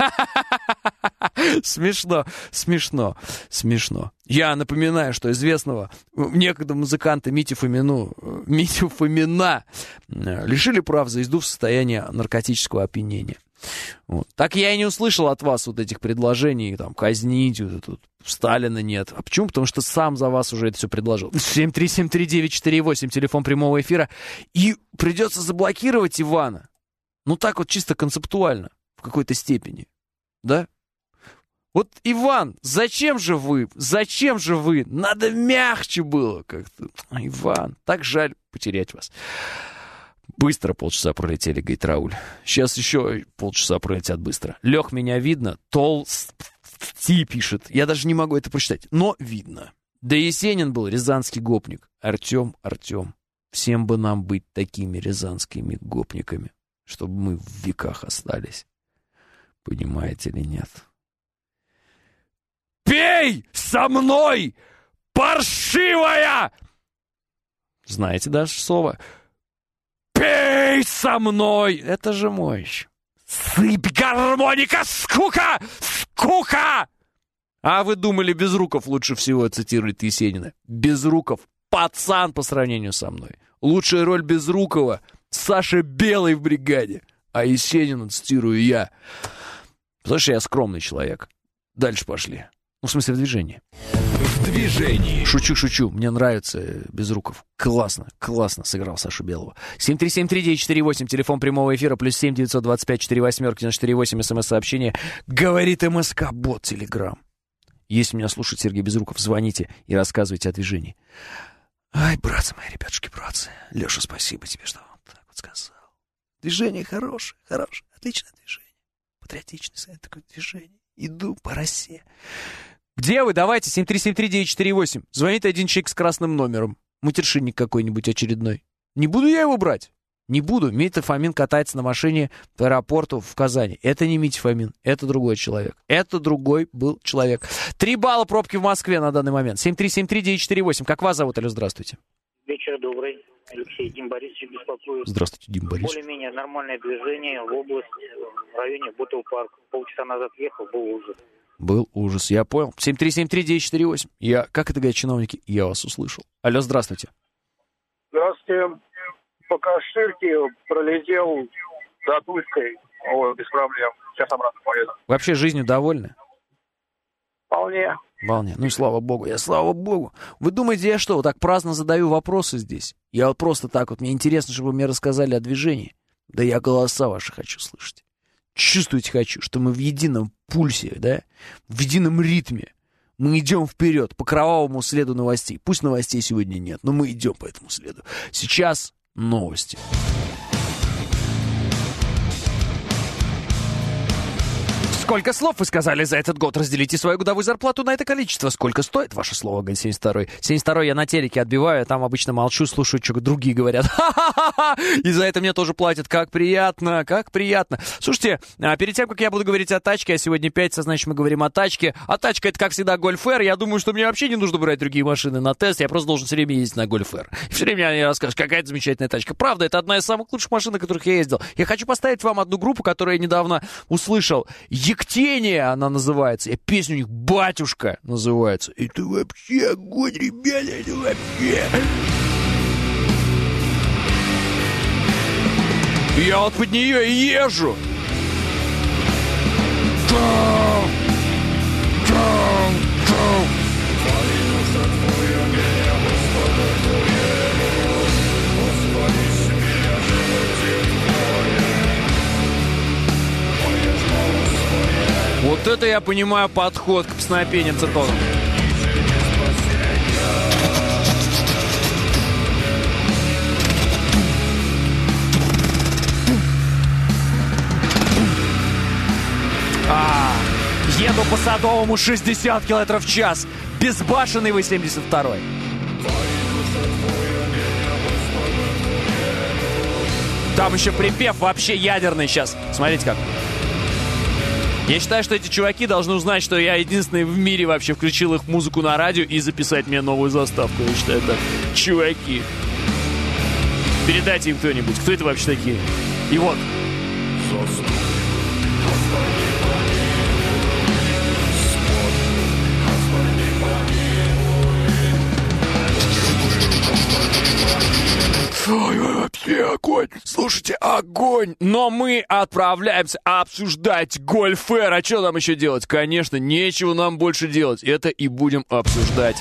Смешно, смешно, смешно. Я напоминаю, что известного некогда музыканта Митю Фомину, Митю Фомина лишили прав за езду в состоянии наркотического опьянения. Вот. Так я и не услышал от вас вот этих предложений, там, казнить, вот тут, Сталина нет. А почему? Потому что сам за вас уже это все предложил. семь три семь три девять четыре восемь, телефон прямого эфира. И придется заблокировать Ивана. Ну так вот чисто концептуально, в какой-то степени. Да? Вот, Иван, зачем же вы? Зачем же вы? Надо мягче было как-то. Иван, так жаль потерять вас. Быстро полчаса пролетели, говорит Рауль. Сейчас еще полчаса пролетят быстро. Лех, меня видно. Толсти пишет. Я даже не могу это прочитать, но видно. Да Есенин был рязанский гопник. Артем, Артем, всем бы нам быть такими рязанскими гопниками, чтобы мы в веках остались. Понимаете или нет? Пей со мной, паршивая! Знаете даже слово? Пей со мной! Это же мощь. Сыпь, гармоника, скука! Скука! А вы думали, Безруков лучше всего цитирует Есенина? Безруков пацан по сравнению со мной. Лучшая роль Безрукова Саша Белый в бригаде. А Есенина цитирую я. Потому что я скромный человек. Дальше пошли. Ну, в смысле, в движении. В движении. Шучу, шучу. Мне нравится Безруков. Классно, классно сыграл Сашу Белого. семь три семь три девять четыре восемь, телефон прямого эфира, плюс семь девятьсот двадцать пять четыре восьмерки на четыре восемь, смс-сообщение. Говорит МСК, бот, Телеграм. Если меня слушает Сергей Безруков, звоните и рассказывайте о движении. Ай, братцы мои, ребятушки, братцы. Леша, спасибо тебе, что он так вот сказал. Движение хорошее, хорошее, отличное движение. Патриотичное такое движение. Иду по росе. Где вы? Давайте, семь три семь три девять четыре восемь. Звонит один человек с красным номером. Матершинник какой-нибудь очередной. Не буду я его брать. Не буду. Митя Фомин катается на машине по аэропорту в Казани. Это не Митя Фомин. Это другой человек. Это другой был человек. Три балла пробки в Москве на данный момент. семь три семь три девять четыре восемь. Как вас зовут, Алло, здравствуйте. Вечер добрый. Алексей, Дим Борисович беспокоит. Здравствуйте, Дим Борисович. Более-менее нормальное движение в область, в районе Бутл-парк. Полчаса назад ехал, был ужас. Был ужас, я понял. семь три семь три девять четыре восемь. Я, как это говорят чиновники, я вас услышал. Алло, здравствуйте. Здравствуйте. По Каширке пролетел до Тульской. Вот, без проблем. Сейчас обратно поеду. Вообще жизнью довольны? Вполне. Вполне. Ну и слава богу, я слава богу. Вы думаете, я что, вот так праздно задаю вопросы здесь? Я вот просто так вот, мне интересно, чтобы вы мне рассказали о движении. Да я голоса ваши хочу слышать. Чувствовать хочу, что мы в едином пульсе, да, в едином ритме. Мы идем вперед по кровавому следу новостей. Пусть новостей сегодня нет, но мы идем по этому следу. Сейчас новости. Сколько слов вы сказали за этот год? Разделите свою годовую зарплату на это количество. Сколько стоит ваше слово, семьдесят второй? семьдесят второй я на телеке отбиваю, я там обычно молчу, слушаю, что другие говорят. Ха-ха-ха! И за это мне тоже платят. Как приятно, как приятно. Слушайте, перед тем, как я буду говорить о тачке, а сегодня пятница, значит, мы говорим о тачке. А тачка — это, как всегда, Гольф-Эр. Я думаю, что мне вообще не нужно брать другие машины на тест. Я просто должен все время ездить на Гольф-Эр. И все время мне расскажешь, какая это замечательная тачка. Правда, это одна из самых лучших машин, на которых я ездил. Я хочу поставить вам одну группу, которую я недавно услышал. Ектения она называется. И песня у них «Батюшка» называется. Это вообще огонь, ребята, это вообще... Я вот под нее и езжу. Вот это я понимаю подход к песнопениям цитонов. А, еду по Садовому шестьдесят километров в час. Безбашенный вы семьдесят второй. Там еще припев вообще ядерный сейчас. Смотрите как. Я считаю, что эти чуваки должны узнать, что я единственный в мире вообще включил их музыку на радио и записать мне новую заставку. Я считаю, это чуваки. Передайте им кто-нибудь. Кто это вообще такие? И вот. Ой, вообще огонь. Слушайте, огонь. Но мы отправляемся обсуждать Гольф-Эр. А что нам еще делать? Конечно, нечего нам больше делать. Это и будем обсуждать.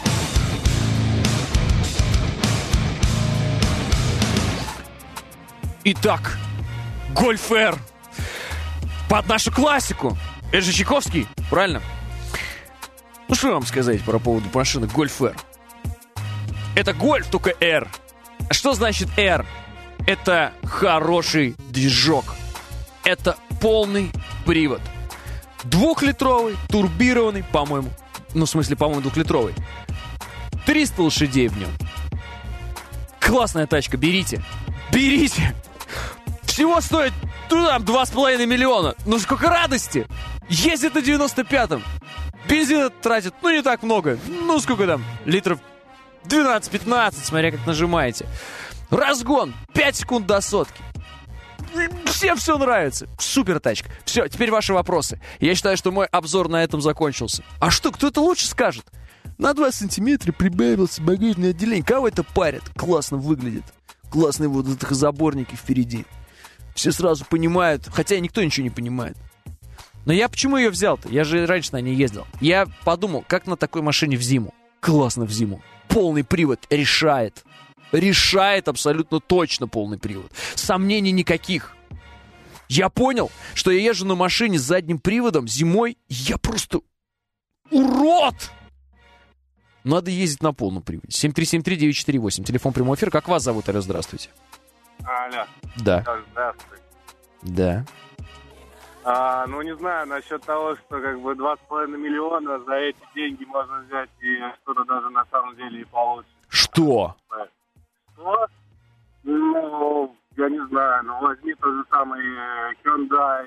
Итак, Гольф-Эр. Под нашу классику. Это же Чайковский, правильно? Ну, что вам сказать по поводу машины Гольф-Эр? Это Гольф, только Р. Что значит R? Это хороший движок. Это полный привод. Двухлитровый, турбированный, по-моему. Ну, в смысле, по-моему, двухлитровый. триста лошадей в нем. Классная тачка, берите. Берите. Всего стоит, ну, там, два с половиной миллиона. Ну, сколько радости. Ездит на девяносто пятом. Бензина тратит, ну, не так много. Ну, сколько там, литров двенадцать-пятнадцать, смотря как нажимаете. Разгон пять секунд до сотки. Всем все нравится. Супер тачка. Все, теперь ваши вопросы. Я считаю, что мой обзор на этом закончился. А что, кто-то лучше скажет? На два сантиметра прибавился багажное отделение. Кого это парит? Классно выглядит. Классные вот эти заборники впереди. Все сразу понимают, хотя никто ничего не понимает. Но я почему ее взял-то? Я же раньше на ней ездил. Я подумал, как на такой машине в зиму. Классно в зиму. Полный привод решает. Решает абсолютно точно полный привод. Сомнений никаких. Я понял, что я езжу на машине с задним приводом зимой. Я просто урод! Надо ездить на полном приводе. семь три семь три девять четыре восемь. Телефон прямой эфир. Как вас зовут, Алло, здравствуйте. Алло. Да. Здравствуйте. Да. А, ну, не знаю, насчет того, что как бы два с половиной миллиона за эти деньги можно взять и что-то даже на самом деле и получить. Что? Что? Ну, я не знаю, ну возьми тот же самый Hyundai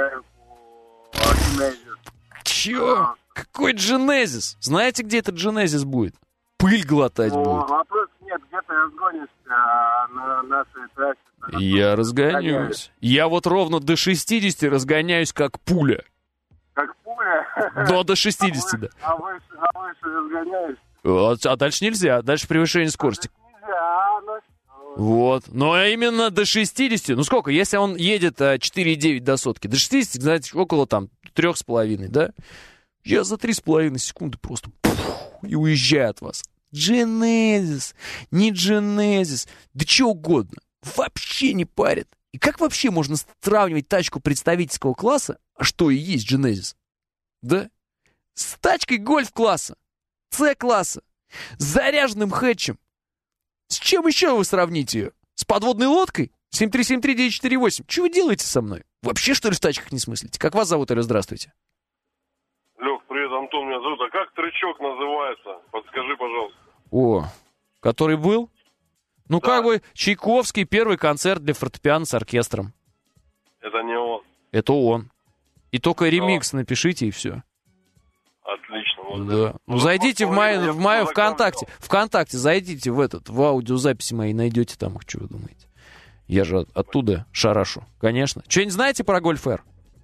Genesis. Чё? Какой Genesis? Знаете, где этот Genesis будет? Пыль глотать ну, будет. Вопрос нет, где ты разгонишься на нашей трассе. Я разгоняюсь. Я вот ровно до шестидесяти разгоняюсь как пуля. Как пуля? Но до шестидесяти, а да. А выше, а выше разгоняешься? Вот, а дальше нельзя. Дальше превышение скорости. А нельзя, ну... Вот. Но именно до шестидесяти. Ну сколько? Если он едет четыре и девять до сотки. До шестидесяти, знаете, около там трех с половиной, да? Я за три с половиной секунды просто пух, и уезжаю от вас. Genesis, не Genesis, да что угодно. Вообще не парит. И как вообще можно сравнивать тачку представительского класса, а что и есть Genesis, да? С тачкой гольф-класса, С-класса, с заряженным хэтчем. С чем еще вы сравните ее? С подводной лодкой? семь три семь три девять четыре восемь. Что вы делаете со мной? Вообще, что ли, в тачках не смыслите? Как вас зовут, или здравствуйте? Антон меня зовут. А как трючок называется? Подскажи, пожалуйста. О, который был? Ну, да. Как бы Чайковский, первый концерт для фортепиано с оркестром. Это не он. Это он. И только ремикс Но. напишите, и все. Отлично. Вот да. Ну, ну зайдите в мою, в мою ВКонтакте. ВКонтакте зайдите в этот, в аудиозаписи мои, найдете там их, что вы думаете. Я же от, оттуда шарашу, конечно. Что-нибудь знаете про Гольф-Р?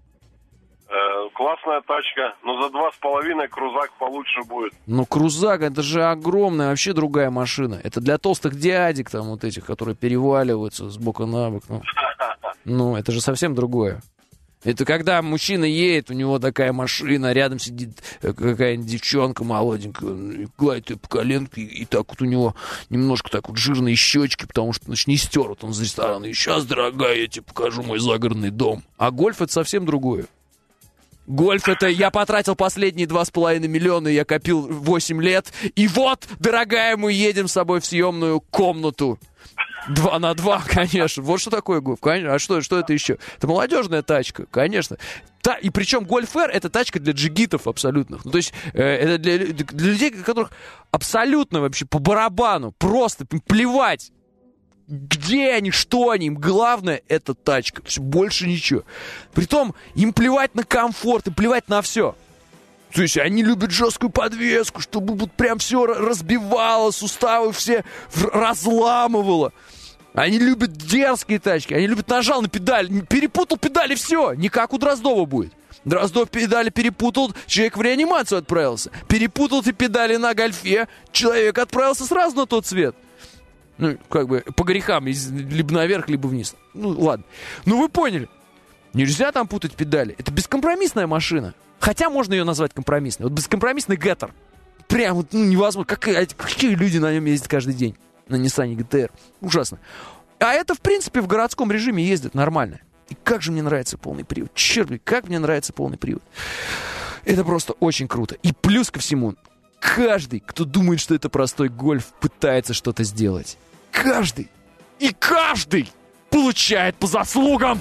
Э, классная тачка, но за два с половиной крузак получше будет. Ну, крузак, это же огромная, вообще другая машина. Это для толстых дядек, там, вот этих, которые переваливаются с бока на бок. Ну, ну это же совсем другое. Это когда мужчина едет, у него такая машина, рядом сидит какая-нибудь девчонка молоденькая, гладит ее по коленке, и так вот у него немножко так вот жирные щечки, потому что, значит, не стер вот он из ресторана. И сейчас, дорогая, я тебе покажу мой загородный дом. А Гольф — это совсем другое. Гольф — это я потратил последние два с половиной миллиона, я копил восемь лет, и вот, дорогая, мы едем с собой в съемную комнату. Два на два, конечно. Вот что такое Гольф. А что, что это еще? Это молодежная тачка, конечно. Та, и причем Гольф-Р — это тачка для джигитов абсолютных. Ну, то есть э, это для, для людей, которых абсолютно вообще по барабану, просто плевать, где они, что они. Им главное — это тачка. Все, больше ничего. Притом им плевать на комфорт и плевать на все. То есть они любят жесткую подвеску, чтобы вот прям все разбивало, суставы все разламывало. Они любят дерзкие тачки, они любят нажал на педаль, перепутал педали, все, не как у Дроздова будет. Дроздов педали перепутал, человек в реанимацию отправился. Перепутал ты педали на Гольфе, человек отправился сразу на тот свет. Ну, как бы по грехам, либо наверх, либо вниз. Ну, ладно. Ну, вы поняли. Нельзя там путать педали. Это бескомпромиссная машина. Хотя можно ее назвать компромиссной. Вот бескомпромиссный Геттер. Прям вот, ну, невозможно. Как, какие люди на нем ездят каждый день? На Ниссане джи ти ар. Ужасно. А это, в принципе, в городском режиме ездит нормально. И как же мне нравится полный привод. Черт, как мне нравится полный привод. Это просто очень круто. И плюс ко всему, каждый, кто думает, что это простой Гольф, пытается что-то сделать. Каждый. И каждый получает по заслугам.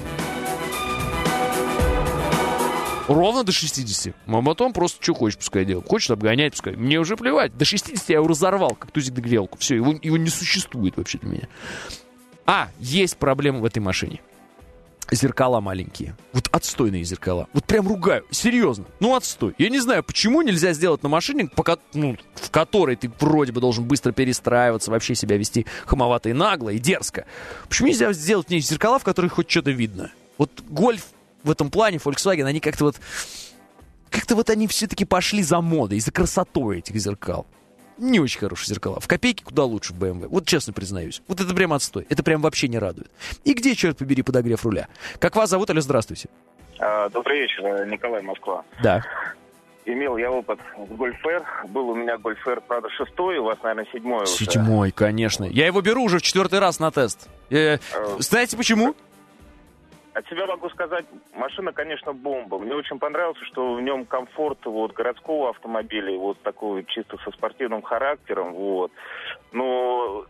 Ровно до шестидесяти. А потом просто что хочешь, пускай делает. Хочешь обгонять, пускай. Мне уже плевать. До шестидесяти я его разорвал, как тузик до грелку. Все, его, его не существует вообще для меня. А, есть проблема в этой машине. Зеркала маленькие. Вот отстойные зеркала. Вот прям ругаю. Серьезно. Ну, отстой. Я не знаю, почему нельзя сделать на машине, пока, ну, в которой ты вроде бы должен быстро перестраиваться, вообще себя вести хамовато и нагло, и дерзко. Почему нельзя сделать в ней зеркала, в которых хоть что-то видно? Вот Гольф в этом плане, Volkswagen, они как-то вот... Как-то вот они все-таки пошли за модой, за красотой этих зеркал. Не очень хорошие зеркала. В копейке куда лучше в бэ эм вэ. Вот честно признаюсь. Вот это прям отстой. Это прям вообще не радует. И где, черт побери, подогрев руля? Как вас зовут? Алло, здравствуйте. А, добрый вечер, Николай, Москва. Да. Имел я опыт в Гольф-Р. Был у меня Гольф-Р, правда, шестой, у вас, наверное, седьмой уже. Седьмой, конечно. Я его беру уже в четвертый раз на тест. Э, а... Знаете почему? От себя могу сказать, машина, конечно, бомба. Мне очень понравилось, что в нем комфорт вот, городского автомобиля, вот такой чисто со спортивным характером. Вот. Но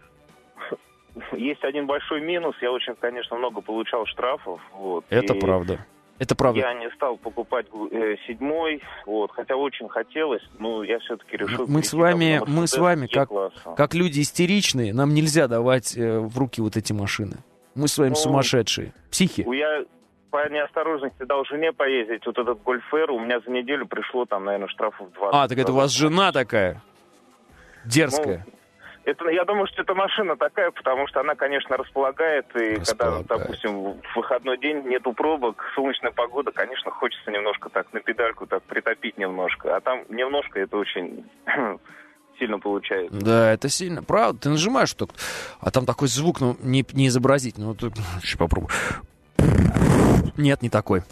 есть один большой минус. Я очень, конечно, много получал штрафов. Вот. Это и правда. Это правда. Я не стал покупать э, седьмой, вот, хотя очень хотелось, но я все-таки решил... Мы с вами, мы с вами как, как люди истеричные, нам нельзя давать э, в руки вот эти машины. Мы с вами ну, сумасшедшие. Психи. Я по неосторожности дал жене поездить. Вот этот Гольф-Р у меня за неделю пришло там, наверное, штрафов двадцать. А, так это у вас жена такая? Дерзкая. Ну, это, я думаю, что эта машина такая, потому что она, конечно, располагает. И располагает. Когда, допустим, в выходной день нету пробок, солнечная погода, конечно, хочется немножко так на педальку так притопить немножко. А там немножко это очень... сильно получается. Да, это сильно. Правда, ты нажимаешь только, а там такой звук, ну, не, не изобразить. Ну, ты... Сейчас попробую. Нет, не такой.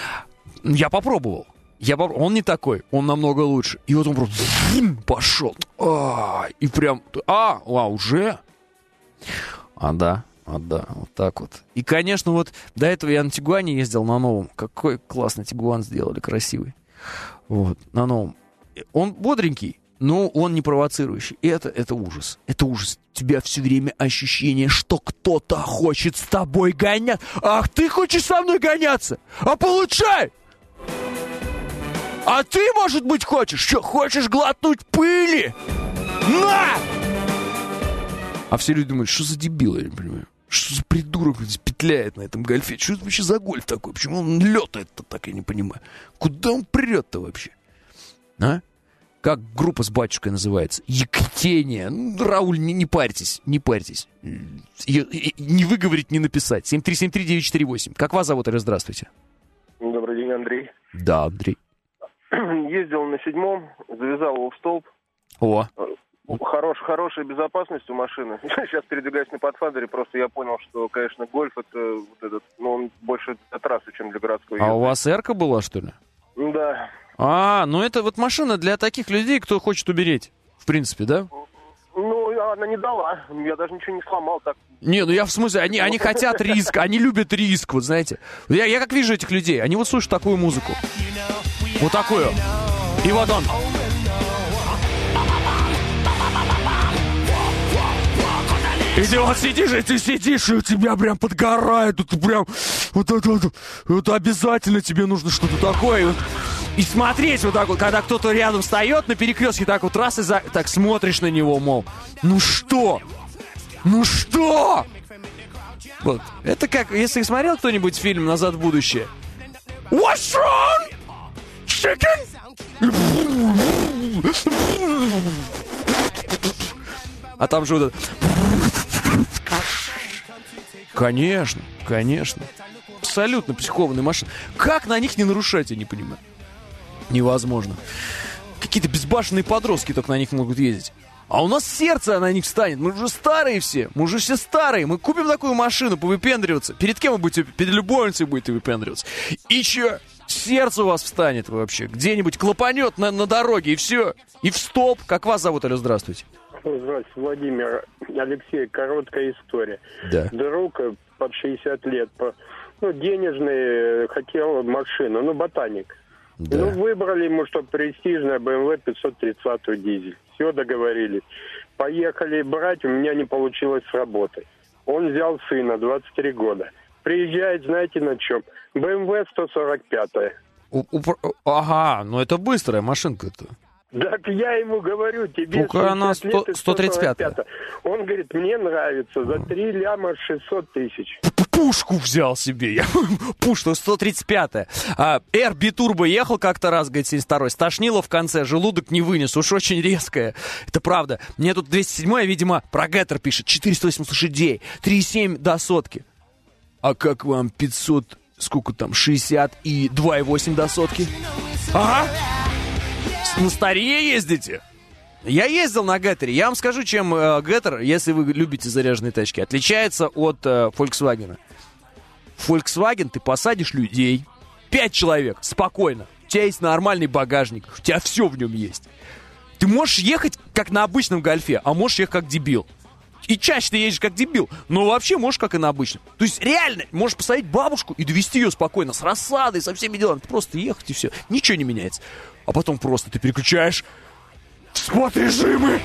Я попробовал. Я поп... Он не такой, он намного лучше. И вот он просто пошел. А, и прям... А, а, уже? А, да. А, да, вот так вот. И, конечно, вот до этого я на Тигуане ездил на новом. Какой классный Тигуан сделали, красивый. Вот, на новом. Он бодренький. Но он не провоцирующий. И это, это ужас. Это ужас. У тебя все время ощущение, что кто-то хочет с тобой гонять. Ах, ты хочешь со мной гоняться? А получай! А ты, может быть, хочешь? Что, хочешь глотнуть пыли? На! А все люди думают, что за дебил, я не понимаю. Что за придурок здесь петляет на этом гольфе? Что это вообще за гольф такой? Почему он летает-то так, я не понимаю. Куда он прет-то вообще? А? Как группа с батюшкой называется? Якутения. Ну, Рауль, не, не парьтесь, не парьтесь. И, и, не выговорить, не написать. семь три семь три девять четыре восемь. Как вас зовут, Ира? Здравствуйте. Добрый день, Андрей. Да, Андрей. Ездил на седьмом, завязал его в столб. О. Хорош, хорошая безопасность у машины. Сейчас передвигаюсь на Pathfinder, просто я понял, что, конечно, гольф это вот этот, ну, он больше для трассы, чем для городской езды. А у вас эрка была, что ли? Да. А, ну это вот машина для таких людей, кто хочет умереть, в принципе, да? Ну, она не дала. Я даже ничего не сломал. Так. Не, ну я в смысле, они, они хотят риск, они любят риск, вот знаете. Я, я как вижу этих людей, они вот слушают такую музыку. Вот такую. И вот он. И ты вот сидишь, и ты сидишь, и у тебя прям подгорает, тут прям, вот это вот, вот обязательно тебе нужно что-то такое. И смотреть вот так вот, когда кто-то рядом встает на перекрестке, так вот раз и за... так смотришь на него, мол, ну что? Ну что? Вот, это как, если смотрел кто-нибудь фильм «Назад в будущее»? What's wrong? Chicken? А там же вот это... Конечно, конечно. Абсолютно психованные машины. Как на них не нарушать, я не понимаю. Невозможно. Какие-то безбашенные подростки только на них могут ездить. А у нас сердце на них встанет. Мы уже старые все. Мы уже все старые. Мы купим такую машину, повыпендриваться. Перед кем вы будете? Перед любовницей будете выпендриваться. И че? Сердце у вас встанет вообще. Где-нибудь клапанет на, на дороге, и все. И в столб. Как вас зовут, алло, здравствуйте. Здравствуйте, Владимир. Алексей, короткая история. Да. Друг под шестьдесят лет, по, ну, денежный, хотел машину, ну, ботаник. Да. Ну, выбрали ему, что престижная бэ эм вэ пятьсот тридцать дизель. Все, договорились. Поехали брать, у меня не получилось с работой. Он взял сына, двадцать три года. Приезжает, знаете, на чем? бэ эм вэ сто сорок пять. У, у, ага, ну это быстрая машинка-то. Так я ему говорю, тебе ну-ка она сто, сто тридцать пять. Он говорит, мне нравится, за три ляма шестьсот тысяч. Пушку взял себе, я пушку сто тридцать пять. А, Эр Битурбо ехал как-то раз, говорит, семьдесят второй, стошнило в конце, желудок не вынес, уж очень резкое. Это правда. Мне тут двести седьмой, видимо, про Геттер пишет, четыреста восемьдесят лошадей, три и семь до сотки. А как вам пятьсот, сколько там, шестьдесят и два и восемь до сотки? Ага. На старее ездите? Я ездил на Геттере. Я вам скажу, чем э, Геттер, если вы любите заряженные тачки, отличается от э, Volkswagen. Volkswagen ты посадишь людей, пять человек, спокойно. У тебя есть нормальный багажник, у тебя все в нем есть. Ты можешь ехать как на обычном гольфе, а можешь ехать как дебил. И чаще ты едешь как дебил, но вообще можешь как и на обычном. То есть реально можешь посадить бабушку и довести ее спокойно, с рассадой, со всеми делами. Просто ехать и все, ничего не меняется. А потом просто ты переключаешь спот-режимы.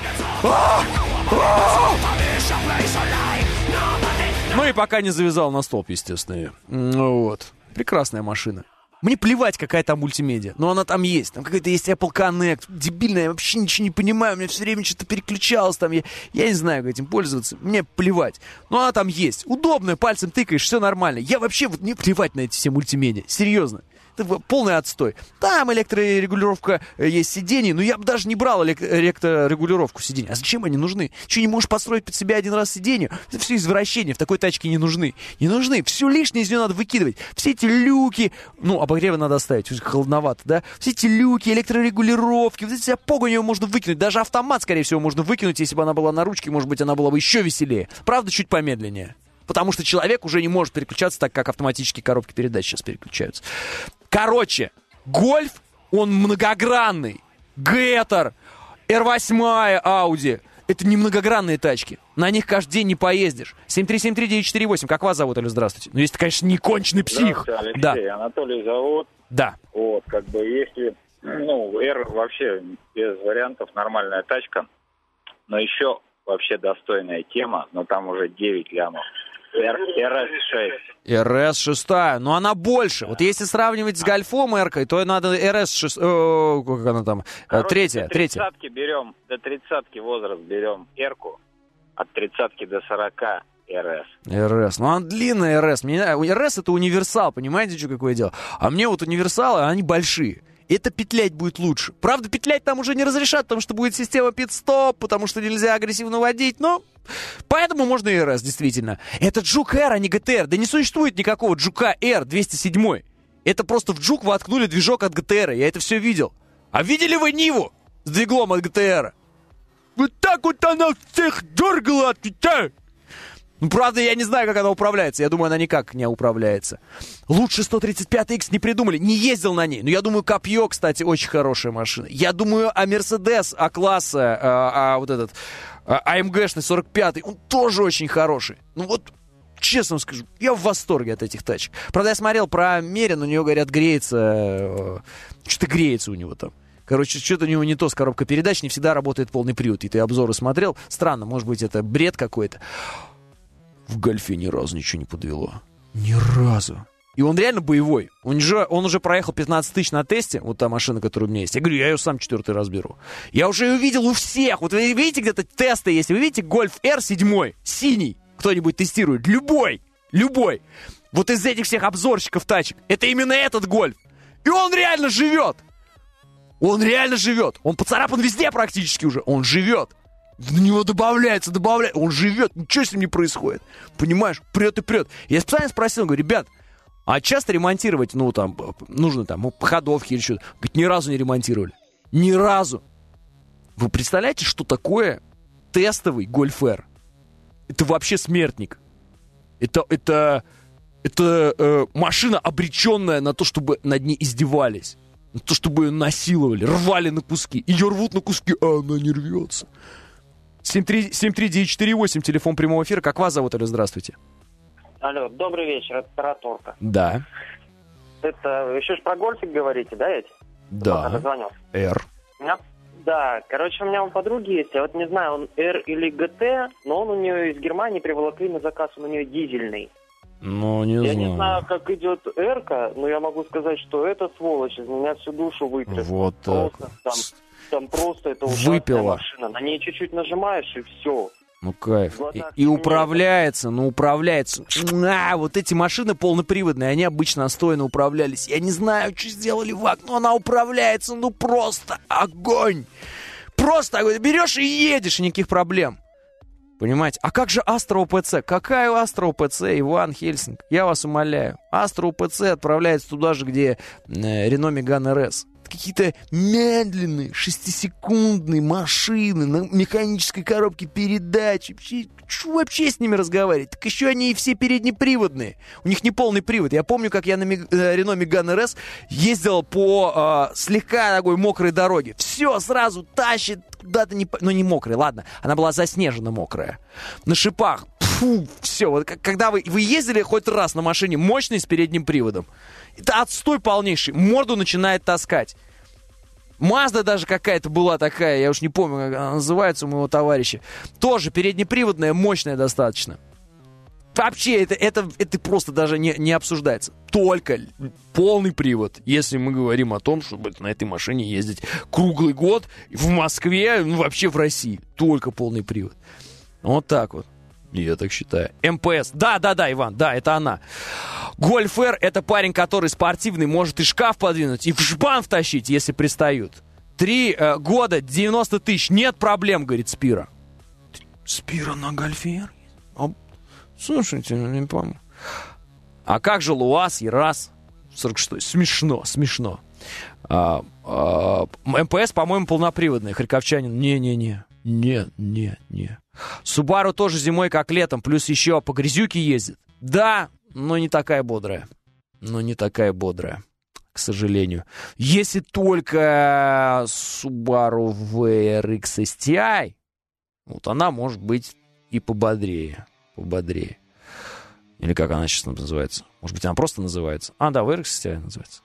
Ну и пока не завязал на столб, естественно. Ну вот. Прекрасная машина. Мне плевать, какая там мультимедиа, но она там есть. Там какая-то есть Apple Connect. Дебильная, я вообще ничего не понимаю. У меня все время что-то переключалось там. Я, я не знаю, как этим пользоваться. Мне плевать. Но она там есть. Удобная, пальцем тыкаешь, все нормально. Я вообще вот не плевать на эти все мультимедиа. Серьезно. Это полный отстой. Там электрорегулировка есть сидений, но я бы даже не брал электрорегулировку сидений. А зачем они нужны? Че, не можешь построить под себя один раз сиденье? Это все извращения, в такой тачке не нужны. Не нужны. Все лишнее из нее надо выкидывать. Все эти люки, ну, обогревы надо оставить, холодновато, да? Все эти люки, электрорегулировки, вот эти опогу ее можно выкинуть. Даже автомат, скорее всего, можно выкинуть, если бы она была на ручке, может быть, она была бы еще веселее. Правда, чуть помедленнее. Потому что человек уже не может переключаться так, как автоматические коробки передач сейчас переключаются. Короче, гольф, он многогранный. Геттер, эр восемь, Audi. Это не многогранные тачки. На них каждый день не поездишь. семь три семь три девять четыре восемь. Как вас зовут, Алло, здравствуйте? Ну, если, конечно, не конченый псих. Алексей. Да. Анатолий зовут. Да. Вот, как бы, если... Ну, R вообще без вариантов, нормальная тачка. Но еще вообще достойная тема, но там уже девять лямов. эр эс шесть. эр эс шесть, но она больше. Вот если сравнивать с Гольфом Р-кой, то надо эр эс шесть, о, как она там, Короче, третья, до третья. тридцатки берем, до тридцатки возраст берем Р-ку, от тридцатки до сорока эр эс. эр эс, ну она длинная эр эс. Мне, эр эс это универсал, понимаете, что какое дело? А мне вот универсалы, они большие. Это петлять будет лучше. Правда, петлять там уже не разрешат, потому что будет система пит-стоп, потому что нельзя агрессивно водить, но... Поэтому можно и эр эс, действительно. Это Джук Р, а не джи ти ар. Да не существует никакого Джука Р двести семь. Это просто в Джук воткнули движок от джи ти ар. Я это все видел. А видели вы Ниву с двиглом от джи ти ар? Вот так вот она всех дергала, отвечаю. Ну, правда, я не знаю, как она управляется. Я думаю, она никак не управляется. Лучше сто тридцать пять икс не придумали. Не ездил на ней. Но я думаю, Копье, кстати, очень хорошая машина. Я думаю, а Мерседес А-класса, а, а вот этот, а, АМГшный сорок пятый, он тоже очень хороший. Ну вот, честно скажу, я в восторге от этих тачек. Правда, я смотрел про Мерин, у него, говорят, греется, э, что-то греется у него там. Короче, что-то у него не то с коробкой передач, не всегда работает полный привод. И ты обзоры смотрел. Странно, может быть, это бред какой-то. В Гольфе ни разу ничего не подвело. Ни разу. И он реально боевой. Он уже, он уже проехал пятнадцать тысяч на тесте. Вот та машина, которая у меня есть. Я говорю, я ее сам четвертый раз беру. Я уже ее видел у всех. Вот вы видите, где-то тесты есть. Вы видите, Гольф Р семь, синий. Кто-нибудь тестирует. Любой. Любой. Вот из этих всех обзорщиков тачек. Это именно этот Гольф. И он реально живет. Он реально живет. Он поцарапан везде практически уже. Он живет. На него добавляется, добавляется. Он живет, ничего с ним не происходит. Понимаешь? Прет и прет. Я специально спросил, говорю, ребят, а часто ремонтировать, ну, там, нужно там, ходовки или что-то? Говорит, ни разу не ремонтировали. Ни разу. Вы представляете, что такое тестовый Гольф Р? Это вообще смертник. Это, это, это э, машина, обреченная на то, чтобы над ней издевались. На то, чтобы ее насиловали, рвали на куски. Ее рвут на куски, а она не рвется. семь три девять четыре восемь, телефон прямого эфира. Как вас зовут, Алло, здравствуйте. Алло, добрый вечер, это Тараторка. Да. Это, вы еще ж про Гольфик говорите, да, ведь? Да. Р. У меня, да, короче, у меня у подруги есть, я вот не знаю, он Р или джи ти, но он у нее из Германии приволокли на заказ, он у нее дизельный. Ну, не я знаю. Я не знаю, как идет Р-ка, но я могу сказать, что эта сволочь из меня всю душу вытрясла. Вот так. Там, там просто это ужасная Выпила. машина. На ней чуть-чуть нажимаешь, и все. Ну, кайф. И, и управляется, ну, управляется. А, вот эти машины полноприводные, они обычно отстойно управлялись. Я не знаю, что сделали ВАГ, но она управляется, ну, просто огонь. Просто огонь. Берешь и едешь, и никаких проблем. Понимаете? А как же Астра ОПЦ? Какая у Астра ОПЦ, Иван Хельсинг? Я вас умоляю. Астра ОПЦ отправляется туда же, где э, Рено Меган эр эс. Какие-то медленные, шестисекундные машины на механической коробке передач. Вообще, что вообще с ними разговаривать? Так еще они и все переднеприводные. У них не полный привод. Я помню, как я на Мег... Рено Меган эр эс ездил по э, слегка такой мокрой дороге. Все, сразу тащит куда-то, не... ну не мокрой, ладно. Она была заснежена мокрая. На шипах. Фу, все. Вот, когда вы, вы ездили хоть раз на машине мощной с передним приводом, это отстой полнейший. Морду начинает таскать. Мазда даже какая-то была такая, я уж не помню, как она называется у моего товарища. Тоже переднеприводная, мощная достаточно. Вообще, это, это, это просто даже не, не обсуждается. Только полный привод, если мы говорим о том, чтобы на этой машине ездить круглый год в Москве, ну вообще в России. Только полный привод. Вот так вот. Я так считаю. эм пэ эс. Да, да, да, Иван, да, это она. Гольф Р — это парень, который спортивный, может и шкаф подвинуть, и в жбан втащить, если пристают. Три э, года, девяносто тысяч, нет проблем, говорит Спира. Спира на Гольфе Р? А, слушайте, не помню. А как же Луаз, Ярас? сорок шестой. Смешно, смешно. А, а, эм пэ эс, по-моему, полноприводный. Харьковчанин. Не-не-не. Не, не, не. Субару тоже зимой, как летом, плюс еще по грязюке ездит. Да, но не такая бодрая. Но не такая бодрая, к сожалению. Если только Subaru ви ар икс эс ти ай, вот она может быть и пободрее. Пободрее. Или как она сейчас называется? Может быть, она просто называется? А, да, ви ар икс эс ти ай называется.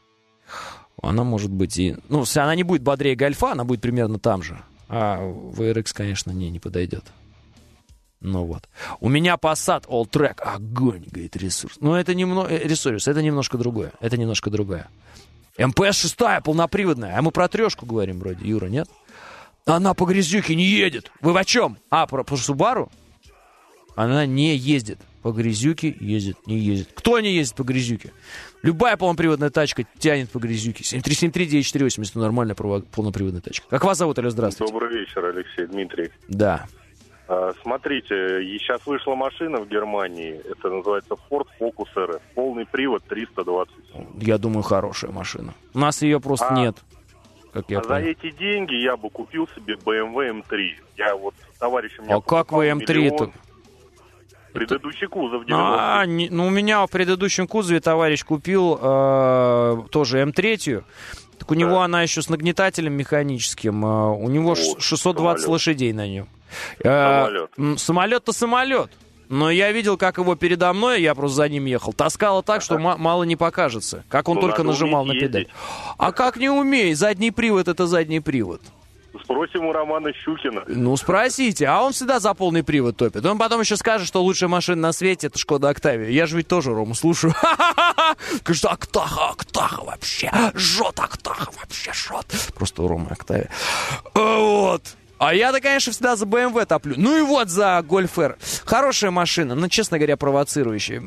Она может быть и... Ну, если она не будет бодрее Гольфа, она будет примерно там же. А ви ар икс, конечно, не, не подойдет. Ну вот. У меня Passat All-Track. Огонь, говорит, ресурс. Ну, это немного... Ресурс, это немножко другое. Это немножко другое. эм пэ эс шесть полноприводная. А мы про трешку говорим вроде, Юра, нет? Она по грязюке не едет. Вы о чем? А, про, про Subaru? Она не ездит. По грязюке ездит, не ездит. Кто не ездит по грязюке? Любая полноприводная тачка тянет по грязюке. семь три семь три девять четыре восемь, это нормальная полноприводная тачка. Как вас зовут, Алло, здравствуйте? Добрый вечер, Алексей, Дмитрий. Да. А, смотрите, сейчас вышла машина в Германии, это называется Ford Focus эр эс, полный привод триста двадцать. Я думаю, хорошая машина. У нас ее просто а, нет. Как я а понял. за эти деньги я бы купил себе бэ эм вэ эм три. Я вот товарищем... А как вы эм три-то? Предыдущий кузов девяностый. А, не, ну у меня в предыдущем кузове товарищ купил э, тоже эм три. Так у да. него она еще с нагнетателем механическим. Э, у него вот, шестьсот двадцать самолет. Лошадей на нем. Э, самолет. Самолет-то самолет. Но я видел, как его передо мной, я просто за ним ехал, таскало так, что м- мало не покажется. Как он ну, только нажимал на педаль. А как не умей? Задний привод — это задний привод. Спросим у Романа Щукина. Ну, спросите. А он всегда за полный привод топит. Он потом еще скажет, что лучшая машина на свете — это Шкода Октавия. Я же ведь тоже Рому слушаю. Говорит, Октаха, Октаха вообще. Жжет Октаха вообще, жжет. Просто у Ромы Октавия. Вот. А я-то, конечно, всегда за бэ эм вэ топлю. Ну и вот за Golf R. Хорошая машина, но, честно говоря, провоцирующая.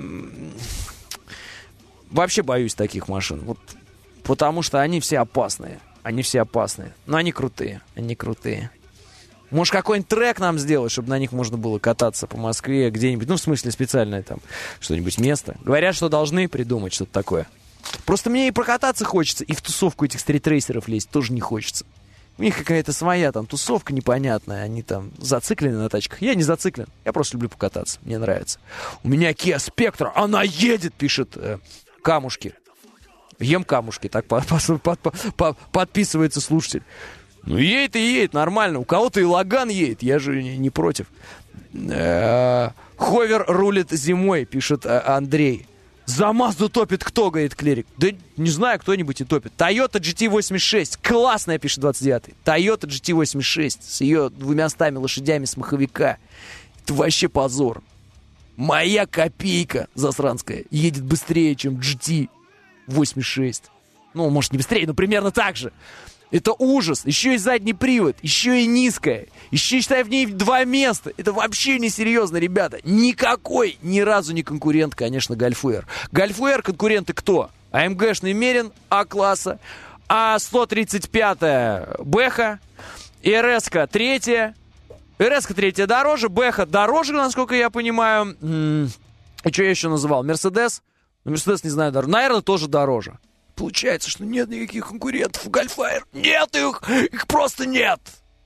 Вообще боюсь таких машин. Вот, потому что они все опасные. Они все опасные. Но они крутые. Они крутые. Может, какой-нибудь трек нам сделать, чтобы на них можно было кататься по Москве где-нибудь. Ну, в смысле, специальное там что-нибудь место. Говорят, что должны придумать что-то такое. Просто мне и прокататься хочется, и в тусовку этих стритрейсеров лезть тоже не хочется. У них какая-то своя там тусовка непонятная. Они там зациклены на тачках. Я не зациклен. Я просто люблю покататься. Мне нравится. У меня Kia Spectra. Она едет, пишет э, Камушки. Ем камушки, так по, по, по, по, подписывается слушатель. Ну, едет и едет, нормально. У кого-то и Лаган едет, я же не, не против. Э-э- Ховер рулит зимой, пишет э- Андрей. За Мазду топит кто, говорит Клерик? Да не знаю, кто-нибудь и топит. Toyota джи ти восемьдесят шесть, классная, пишет двадцать девятый. Toyota джи ти восемьдесят шесть с ее двумястами лошадями с маховика. Это вообще позор. Моя копейка засранская едет быстрее, чем джи ти восемьдесят шесть. Ну, может, не быстрее, но примерно так же. Это ужас. Еще и задний привод, еще и низкая. Еще, считай, в ней два места. Это вообще несерьезно, ребята. Никакой, ни разу не конкурент, конечно, Golf R. Golf R конкуренты кто? а эм гэшный Мерин А-класса, А сто тридцать пятая Бэха, эр эс-ка третья. эр эс-ка третья дороже, Бэха дороже, насколько я понимаю. И что я еще называл? Мерседес? Ну, Мерседес, не знаю, дороже. Наверное, тоже дороже. Получается, что нет никаких конкурентов в Golf R. Нет их! Их просто нет!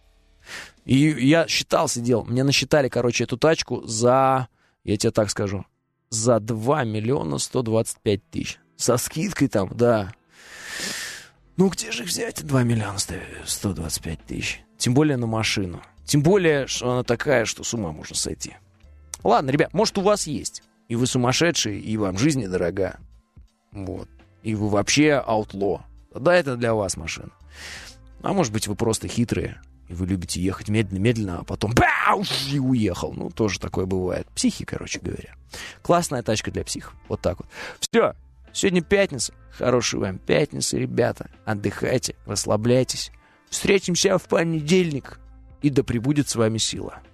И я считал, сидел. Мне насчитали, короче, эту тачку за, я тебе так скажу, за два миллиона сто двадцать пять тысяч. Со скидкой там, да. Ну, где же их взять? два миллиона сто двадцать пять тысяч. Тем более на машину. Тем более, что она такая, что с ума можно сойти. Ладно, ребят, может, у вас есть. И вы сумасшедшие, и вам жизнь недорога. Вот. И вы вообще аутло. Да, это для вас машина. А может быть, вы просто хитрые, и вы любите ехать медленно-медленно, а потом бау, и уехал. Ну, тоже такое бывает. Психи, короче говоря. Классная тачка для психов. Вот так вот. Все. Сегодня пятница. Хорошей вам пятницы, ребята. Отдыхайте, расслабляйтесь. Встретимся в понедельник. И да пребудет с вами сила.